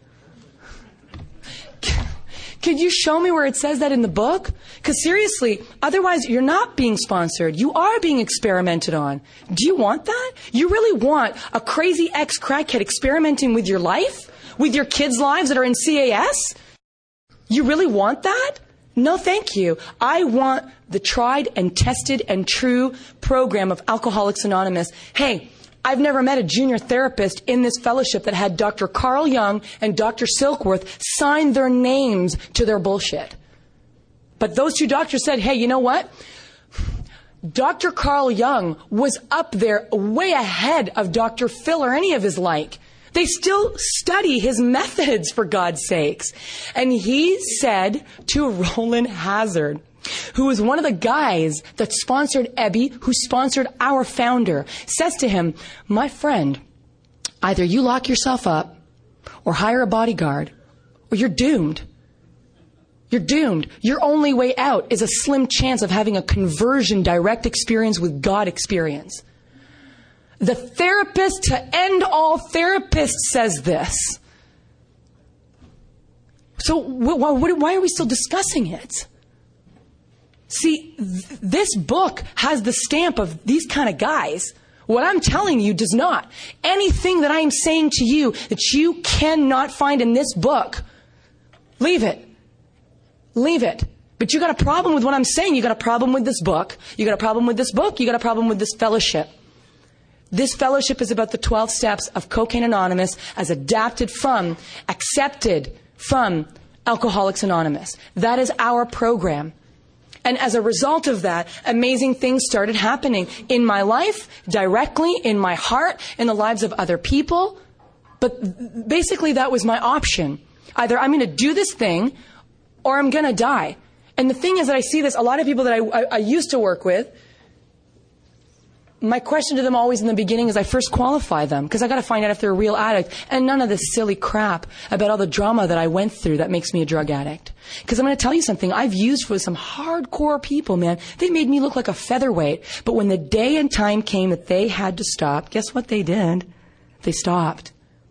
[SPEAKER 1] Could you show me where it says that in the book? Because seriously, otherwise you're not being sponsored. You are being experimented on. Do you want that? You really want a crazy ex-crackhead experimenting with your life? With your kids' lives that are in C A S? You really want that? No, thank you. I want the tried and tested and true program of Alcoholics Anonymous. Hey, I've never met a junior therapist in this fellowship that had Doctor Carl Jung and Doctor Silkworth sign their names to their bullshit. But those two doctors said, hey, you know what? Doctor Carl Jung was up there way ahead of Doctor Phil or any of his like. They still study his methods, for God's sakes. And he said to Roland Hazard, who was one of the guys that sponsored Ebby, who sponsored our founder, says to him, my friend, either you lock yourself up or hire a bodyguard or you're doomed. You're doomed. Your only way out is a slim chance of having a conversion direct experience with God experience. The therapist to end all therapists says this. So why are we still discussing it? See, th- this book has the stamp of these kind of guys. What I'm telling you does not. Anything that I'm saying to you that you cannot find in this book, leave it. Leave it. But you got a problem with what I'm saying. You got a problem with this book. You got a problem with this book. You got a problem with this fellowship. This fellowship is about the twelve steps of Cocaine Anonymous as adapted from, accepted from Alcoholics Anonymous. That is our program. And as a result of that, amazing things started happening in my life, directly, in my heart, in the lives of other people. But basically that was my option. Either I'm going to do this thing or I'm going to die. And the thing is that I see this, a lot of people that I, I, I used to work with, my question to them always in the beginning is I first qualify them because I got to find out if they're a real addict, and none of this silly crap about all the drama that I went through that makes me a drug addict. Because I'm going to tell you something. I've used with some hardcore people, man. They made me look like a featherweight. But when the day and time came that they had to stop, guess what they did? They stopped.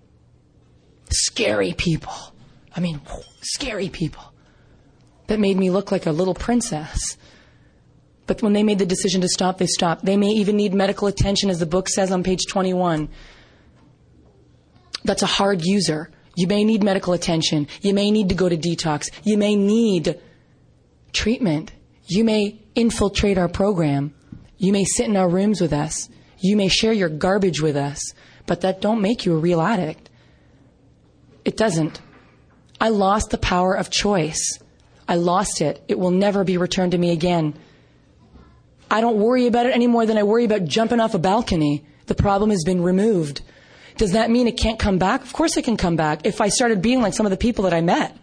[SPEAKER 1] Scary people. I mean, scary people that made me look like a little princess. But when they made the decision to stop, they stopped. They may even need medical attention, as the book says on page twenty-one. That's a hard user. You may need medical attention. You may need to go to detox. You may need treatment. You may infiltrate our program. You may sit in our rooms with us. You may share your garbage with us. But that don't make you a real addict. It doesn't. I lost the power of choice. I lost it. It will never be returned to me again. I don't worry about it any more than I worry about jumping off a balcony. The problem has been removed. Does that mean it can't come back? Of course it can come back. If I started being like some of the people that I met,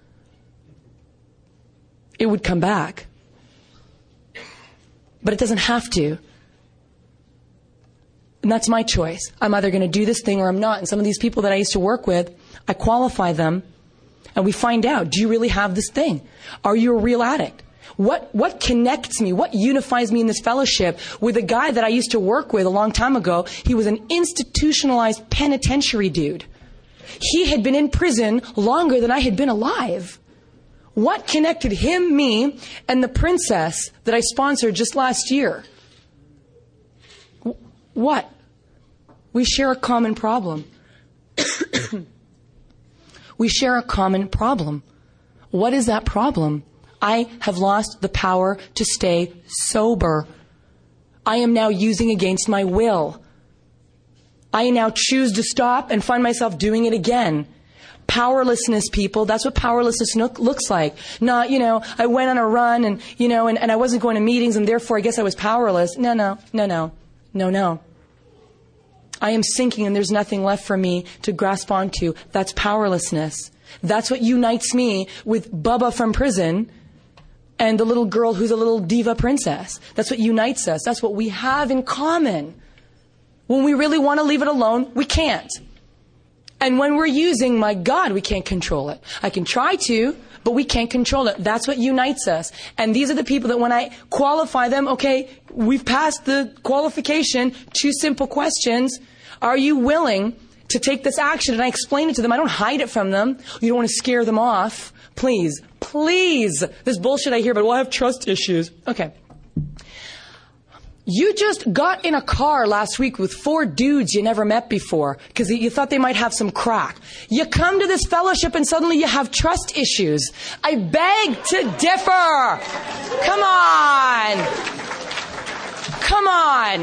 [SPEAKER 1] it would come back. But it doesn't have to. And that's my choice. I'm either going to do this thing or I'm not. And some of these people that I used to work with, I qualify them and we find out, do you really have this thing? Are you a real addict? What what connects me, what unifies me in this fellowship with a guy that I used to work with a long time ago? He was an institutionalized penitentiary dude. He had been in prison longer than I had been alive. What connected him, me, and the princess that I sponsored just last year? What? We share a common problem. We share a common problem. What is that problem? I have lost the power to stay sober. I am now using against my will. I now choose to stop and find myself doing it again. Powerlessness, people, that's what powerlessness no- looks like. Not, you know, I went on a run and, you know, and, and I wasn't going to meetings and therefore I guess I was powerless. No, no, no, no, no, no. I am sinking and there's nothing left for me to grasp onto. That's powerlessness. That's what unites me with Bubba from prison and the little girl who's a little diva princess. That's what unites us. That's what we have in common. When we really want to leave it alone, we can't. And when we're using, my God, we can't control it. I can try to, but we can't control it. That's what unites us. And these are the people that when I qualify them, okay, we've passed the qualification, two simple questions. Are you willing to take this action? And I explain it to them. I don't hide it from them. You don't want to scare them off. Please, please. This bullshit I hear about, well, I have trust issues. Okay. You just got in a car last week with four dudes you never met before because you thought they might have some crack. You come to this fellowship and suddenly you have trust issues. I beg to differ. Come on. Come on.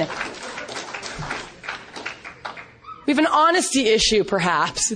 [SPEAKER 1] We have an honesty issue, perhaps.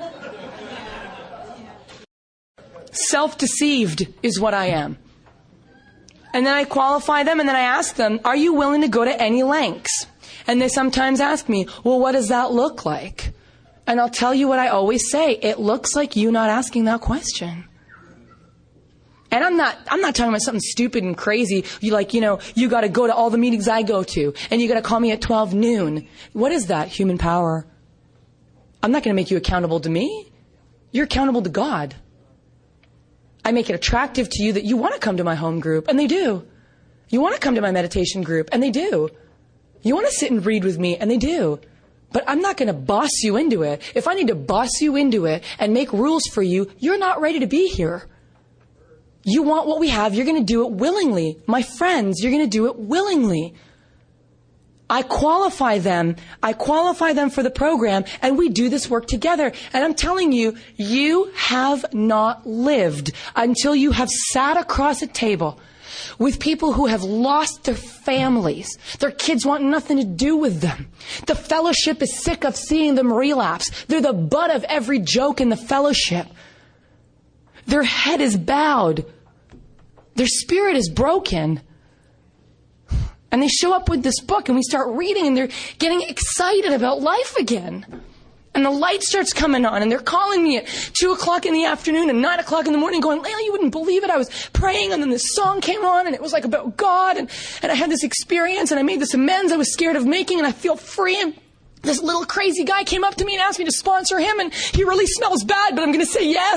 [SPEAKER 1] Self-deceived is what I am. And then I qualify them and then I ask them, are you willing to go to any lengths? And they sometimes ask me, well, what does that look like? And I'll tell you what I always say. It looks like you not asking that question. And I'm not, I'm not talking about something stupid and crazy. You like, you know, you got to go to all the meetings I go to and you got to call me at twelve noon. What is that? Human power. I'm not going to make you accountable to me. You're accountable to God. I make it attractive to you that you want to come to my home group, and they do. You want to come to my meditation group, and they do. You want to sit and read with me, and they do. But I'm not going to boss you into it. If I need to boss you into it and make rules for you, you're not ready to be here. You want what we have, you're going to do it willingly. My friends, you're going to do it willingly. I qualify them. I qualify them for the program, and we do this work together. And I'm telling you, you have not lived until you have sat across a table with people who have lost their families. Their kids want nothing to do with them. The fellowship is sick of seeing them relapse. They're the butt of every joke in the fellowship. Their head is bowed. Their spirit is broken. And they show up with this book and we start reading and they're getting excited about life again. And the light starts coming on and they're calling me at two o'clock in the afternoon and nine o'clock in the morning going, Layla, you wouldn't believe it. I was praying and then this song came on and it was like about God and, and I had this experience and I made this amends I was scared of making and I feel free. And this little crazy guy came up to me and asked me to sponsor him and he really smells bad, but I'm going to say yes.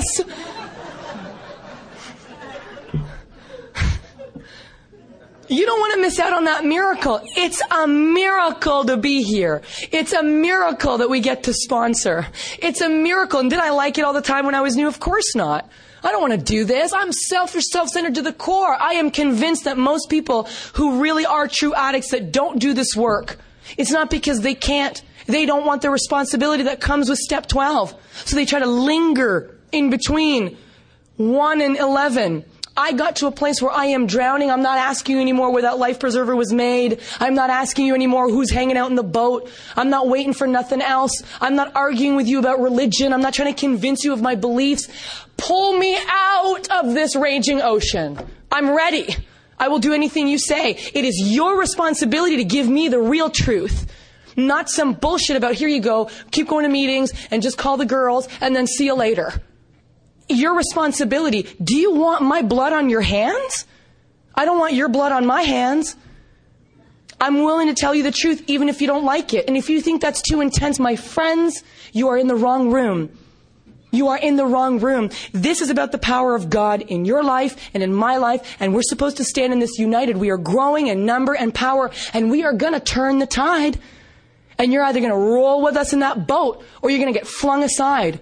[SPEAKER 1] You don't want to miss out on that miracle. It's a miracle to be here. It's a miracle that we get to sponsor. It's a miracle. And did I like it all the time when I was new? Of course not. I don't want to do this. I'm selfish, self-centered to the core. I am convinced that most people who really are true addicts that don't do this work, it's not because they can't. They don't want the responsibility that comes with step twelve. So they try to linger in between one and eleven. I got to a place where I am drowning. I'm not asking you anymore where that life preserver was made. I'm not asking you anymore who's hanging out in the boat. I'm not waiting for nothing else. I'm not arguing with you about religion. I'm not trying to convince you of my beliefs. Pull me out of this raging ocean. I'm ready. I will do anything you say. It is your responsibility to give me the real truth. Not some bullshit about here you go, keep going to meetings and just call the girls and then see you later. Your responsibility. Do you want my blood on your hands? I don't want your blood on my hands. I'm willing to tell you the truth even if you don't like it. And if you think that's too intense, my friends, you are in the wrong room. You are in the wrong room. This is about the power of God in your life and in my life. And we're supposed to stand in this united. We are growing in number and power. And we are going to turn the tide. And you're either going to roll with us in that boat or you're going to get flung aside.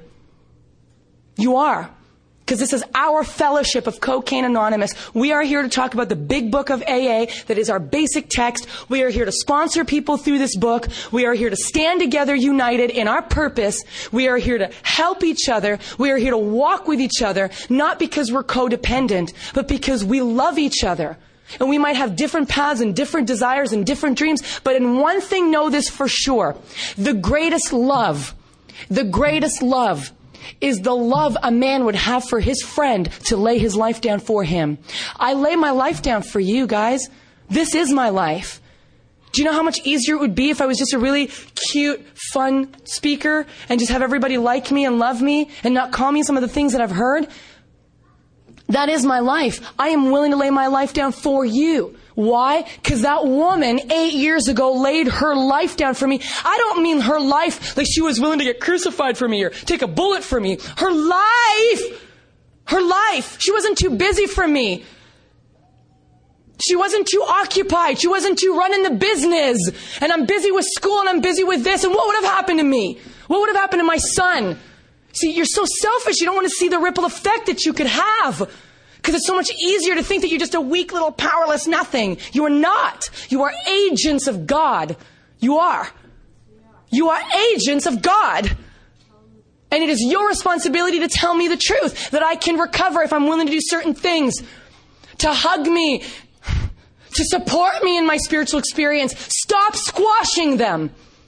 [SPEAKER 1] You are. Because this is our fellowship of Cocaine Anonymous. We are here to talk about the big book of A A that is our basic text. We are here to sponsor people through this book. We are here to stand together united in our purpose. We are here to help each other. We are here to walk with each other, not because we're codependent, but because we love each other. And we might have different paths and different desires and different dreams, but in one thing know this for sure. The greatest love, the greatest love is the love a man would have for his friend to lay his life down for him. I lay my life down for you, guys. This is my life. Do you know how much easier it would be if I was just a really cute, fun speaker and just have everybody like me and love me and not call me some of the things that I've heard? That is my life. I am willing to lay my life down for you. Why? Because that woman eight years ago laid her life down for me. I don't mean her life like she was willing to get crucified for me or take a bullet for me. Her life! Her life. She wasn't too busy for me. She wasn't too occupied. She wasn't too running the business. And I'm busy with school and I'm busy with this. And what would have happened to me? What would have happened to my son? See, you're so selfish. You don't want to see the ripple effect that you could have. Because it's so much easier to think that you're just a weak little powerless nothing. You are not. You are agents of God. You are. You are agents of God. And it is your responsibility to tell me the truth. That I can recover if I'm willing to do certain things. To hug me. To support me in my spiritual experience. Stop squashing them.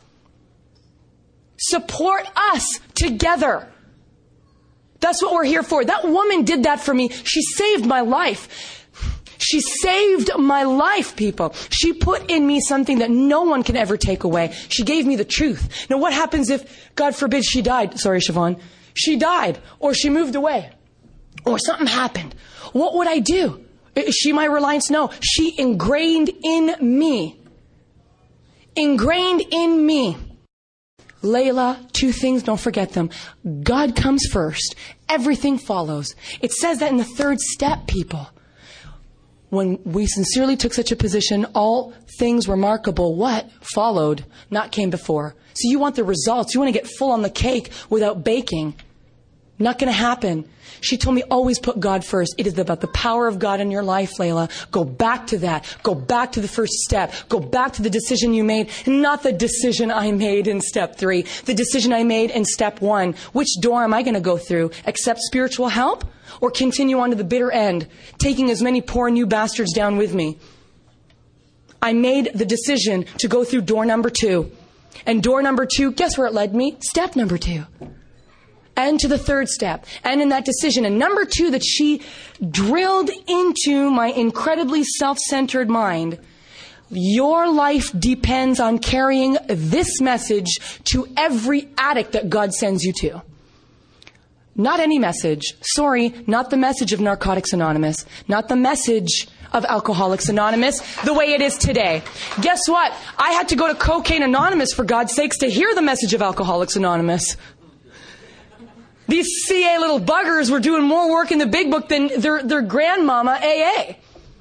[SPEAKER 1] Support us together. That's what we're here for. That woman did that for me. She saved my life. She saved my life, people. She put in me something that no one can ever take away. She gave me the truth. Now, what happens if, God forbid, she died? Sorry, Siobhan. She died, or she moved away, or something happened. What would I do? Is she my reliance? No. She ingrained in me. Ingrained in me. Layla, two things, don't forget them. God comes first. Everything follows. It says that in the third step, people. When we sincerely took such a position, all things remarkable, what? Followed, not came before. So you want the results. You want to get full on the cake without baking. Not going to happen. She told me always put God first. It is about the power of God in your life, Layla. Go back to that. Go back to the first step. Go back to the decision you made, not the decision I made in step three. The decision I made in step one. Which door am I going to go through? Accept spiritual help or continue on to the bitter end, taking as many poor new bastards down with me? I made the decision to go through door number two. And door number two, guess where it led me? Step number two. And to the third step. And in that decision. And number two, that she drilled into my incredibly self-centered mind. Your life depends on carrying this message to every addict that God sends you to. Not any message. Sorry, not the message of Narcotics Anonymous. Not the message of Alcoholics Anonymous the way it is today. Guess what? I had to go to Cocaine Anonymous, for God's sakes, to hear the message of Alcoholics Anonymous. These C A little buggers were doing more work in the big book than their, their grandmama A A.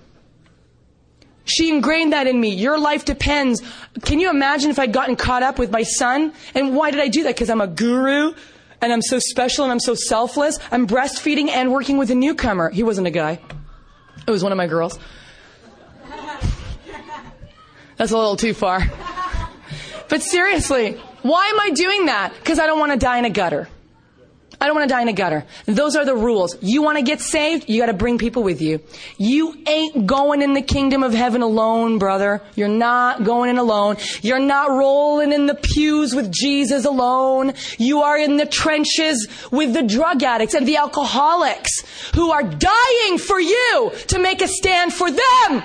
[SPEAKER 1] She ingrained that in me. Your life depends. Can you imagine if I'd gotten caught up with my son? And why did I do that? Because I'm a guru and I'm so special and I'm so selfless. I'm breastfeeding and working with a newcomer. He wasn't a guy. It was one of my girls. That's a little too far. But seriously, why am I doing that? Because I don't want to die in a gutter. I don't want to die in a gutter. Those are the rules. You want to get saved? You got to bring people with you. You ain't going in the kingdom of heaven alone, brother. You're not going in alone. You're not rolling in the pews with Jesus alone. You are in the trenches with the drug addicts and the alcoholics who are dying for you to make a stand for them.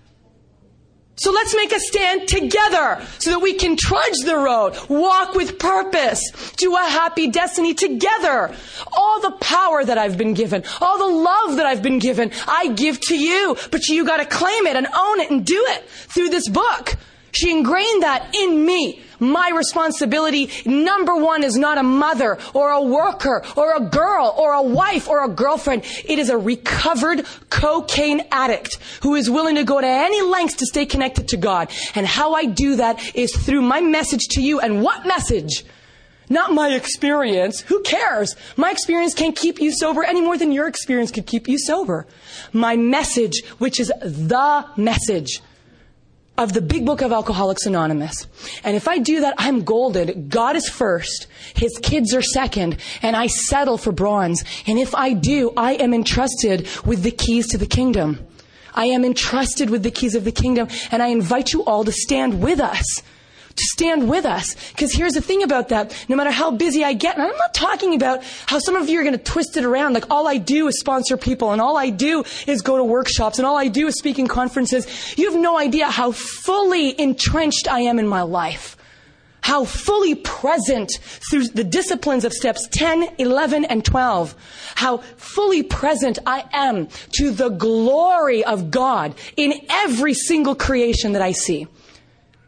[SPEAKER 1] So let's make a stand together so that we can trudge the road, walk with purpose to a happy destiny together. All the power that I've been given, all the love that I've been given, I give to you. But you got to claim it and own it and do it through this book. She ingrained that in me. My responsibility, number one, is not a mother or a worker or a girl or a wife or a girlfriend. It is a recovered cocaine addict who is willing to go to any lengths to stay connected to God. And how I do that is through my message to you. And what message? Not my experience. Who cares? My experience can't keep you sober any more than your experience could keep you sober. My message, which is the message of the big book of Alcoholics Anonymous. And if I do that, I'm golden. God is first. His kids are second. And I settle for bronze. And if I do, I am entrusted with the keys to the kingdom. I am entrusted with the keys of the kingdom. And I invite you all to stand with us. To stand with us. Because here's the thing about that. No matter how busy I get, and I'm not talking about how some of you are going to twist it around. Like all I do is sponsor people, and all I do is go to workshops, and all I do is speak in conferences. You have no idea how fully entrenched I am in my life. How fully present through the disciplines of steps ten, eleven, and twelve. How fully present I am to the glory of God in every single creation that I see.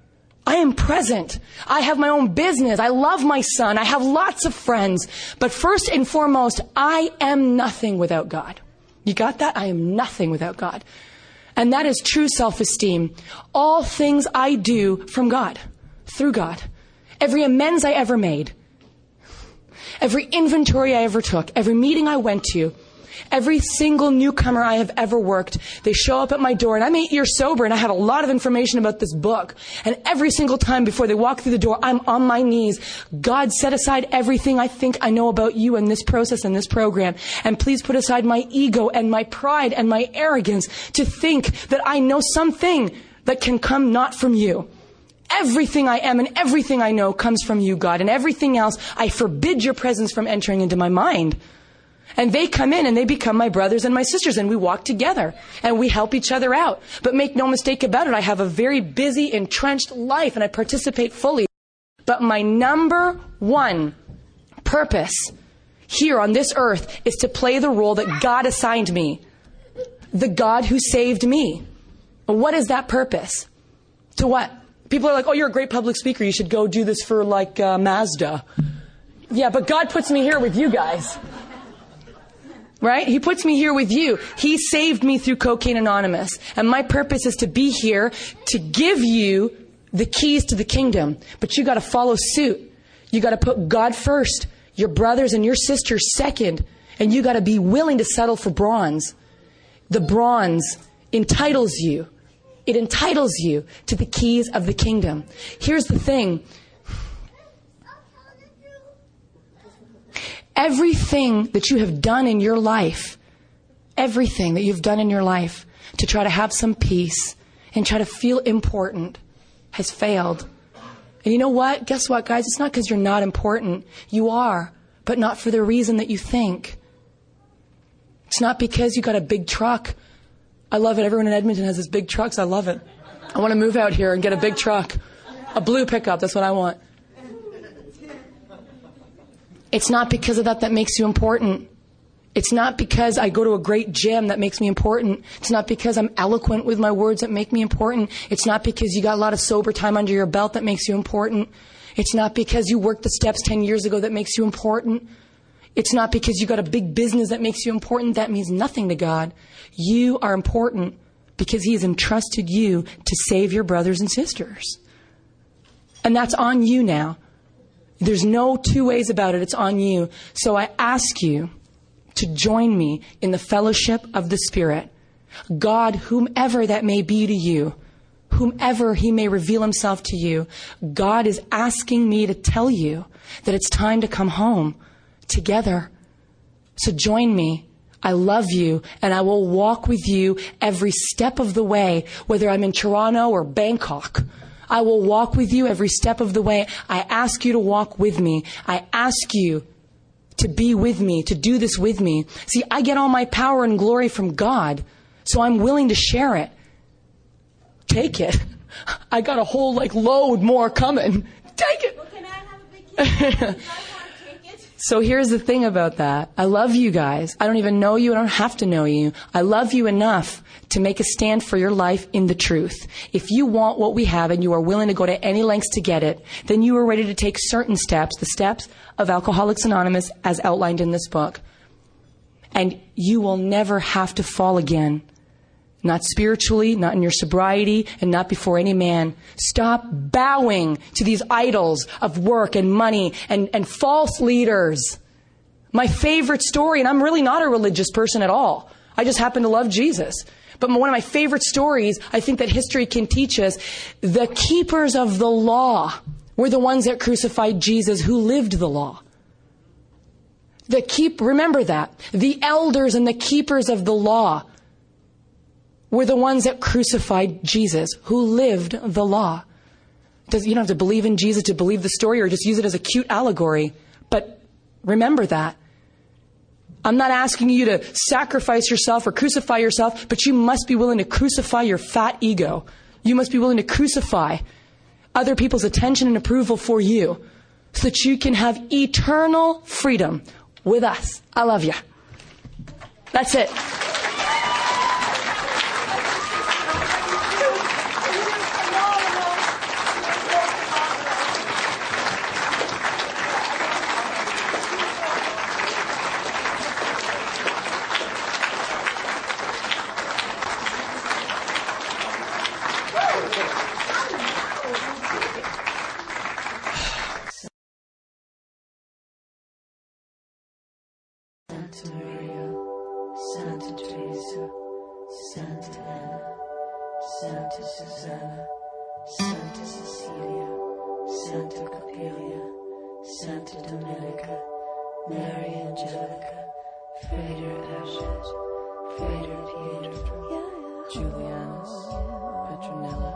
[SPEAKER 1] I am present. I have my own business. I love my son. I have lots of friends. But first and foremost, I am nothing without God. You got that? I am nothing without God. And that is true self-esteem. All things I do from God, through God. Every amends I ever made, every inventory I ever took, every meeting I went to, every single newcomer I have ever worked, they show up at my door, and I'm eight years sober, and I have a lot of information about this book. And every single time before they walk through the door, I'm on my knees. God, set aside everything I think I know about you and this process and this program. And please put aside my ego and my pride and my arrogance to think that I know something that can come not from you. Everything I am and everything I know comes from you, God. And everything else, I forbid your presence from entering into my mind. And they come in and they become my brothers and my sisters, and we walk together and we help each other out. But make no mistake about it, I have a very busy, entrenched life and I participate fully. But my number one purpose here on this earth is to play the role that God assigned me. The God who saved me. What is that purpose? To what? People are like, oh, you're a great public speaker. You should go do this for like uh, Mazda. Yeah, but God puts me here with you guys. Right? He puts me here with you. He saved me through Cocaine Anonymous. And my purpose is to be here to give you the keys to the kingdom. But you got to follow suit. You got to put God first, your brothers and your sisters second. And you got to be willing to settle for bronze. The bronze entitles you. It entitles you to the keys of the kingdom. Here's the thing. Everything that you have done in your life, everything that you've done in your life to try to have some peace and try to feel important has failed. And you know what? Guess what, guys? It's not because you're not important. You are, but not for the reason that you think. It's not because you got a big truck. I love it. Everyone in Edmonton has these big trucks. I love it. I want to move out here and get a big truck. A blue pickup. That's what I want. It's not because of that that makes you important. It's not because I go to a great gym that makes me important. It's not because I'm eloquent with my words that make me important. It's not because you got a lot of sober time under your belt that makes you important. It's not because you worked the steps ten years ago that makes you important. It's not because you got a big business that makes you important. That means nothing to God. You are important because He has entrusted you to save your brothers and sisters. And that's on you now. There's no two ways about it. It's on you. So I ask you to join me in the fellowship of the Spirit. God, whomever that may be to you, whomever He may reveal Himself to you, God is asking me to tell you that it's time to come home together. So join me. I love you, and I will walk with you every step of the way, whether I'm in Toronto or Bangkok. I will walk with you every step of the way. I ask you to walk with me. I ask you to be with me, to do this with me. See, I get all my power and glory from God, so I'm willing to share it. Take it. I got a whole like load more coming. Take it.
[SPEAKER 2] Well, can I have a big piece? I want to take it.
[SPEAKER 1] So here's the thing about that. I love you guys. I don't even know you. I don't have to know you. I love you enough to make a stand for your life in the truth. If you want what we have and you are willing to go to any lengths to get it, then you are ready to take certain steps, the steps of Alcoholics Anonymous as outlined in this book. And you will never have to fall again. Not spiritually, not in your sobriety, and not before any man. Stop bowing to these idols of work and money and, and false leaders. My favorite story, and I'm really not a religious person at all. I just happen to love Jesus. But one of my favorite stories, I think that history can teach us, the keepers of the law were the ones that crucified Jesus who lived the law. The keep, remember that. The elders and the keepers of the law were the ones that crucified Jesus, who lived the law. Does, you don't have to believe in Jesus to believe the story or just use it as a cute allegory. But remember that. I'm not asking you to sacrifice yourself or crucify yourself, but you must be willing to crucify your fat ego. You must be willing to crucify other people's attention and approval for you so that you can have eternal freedom with us. I love you. That's it.
[SPEAKER 3] Santa Susanna, Santa Cecilia, Santa Coppelia, Santa Domenica, Mary Angelica, Frater Ashes, Frater Pietro, Julianus, Petronella,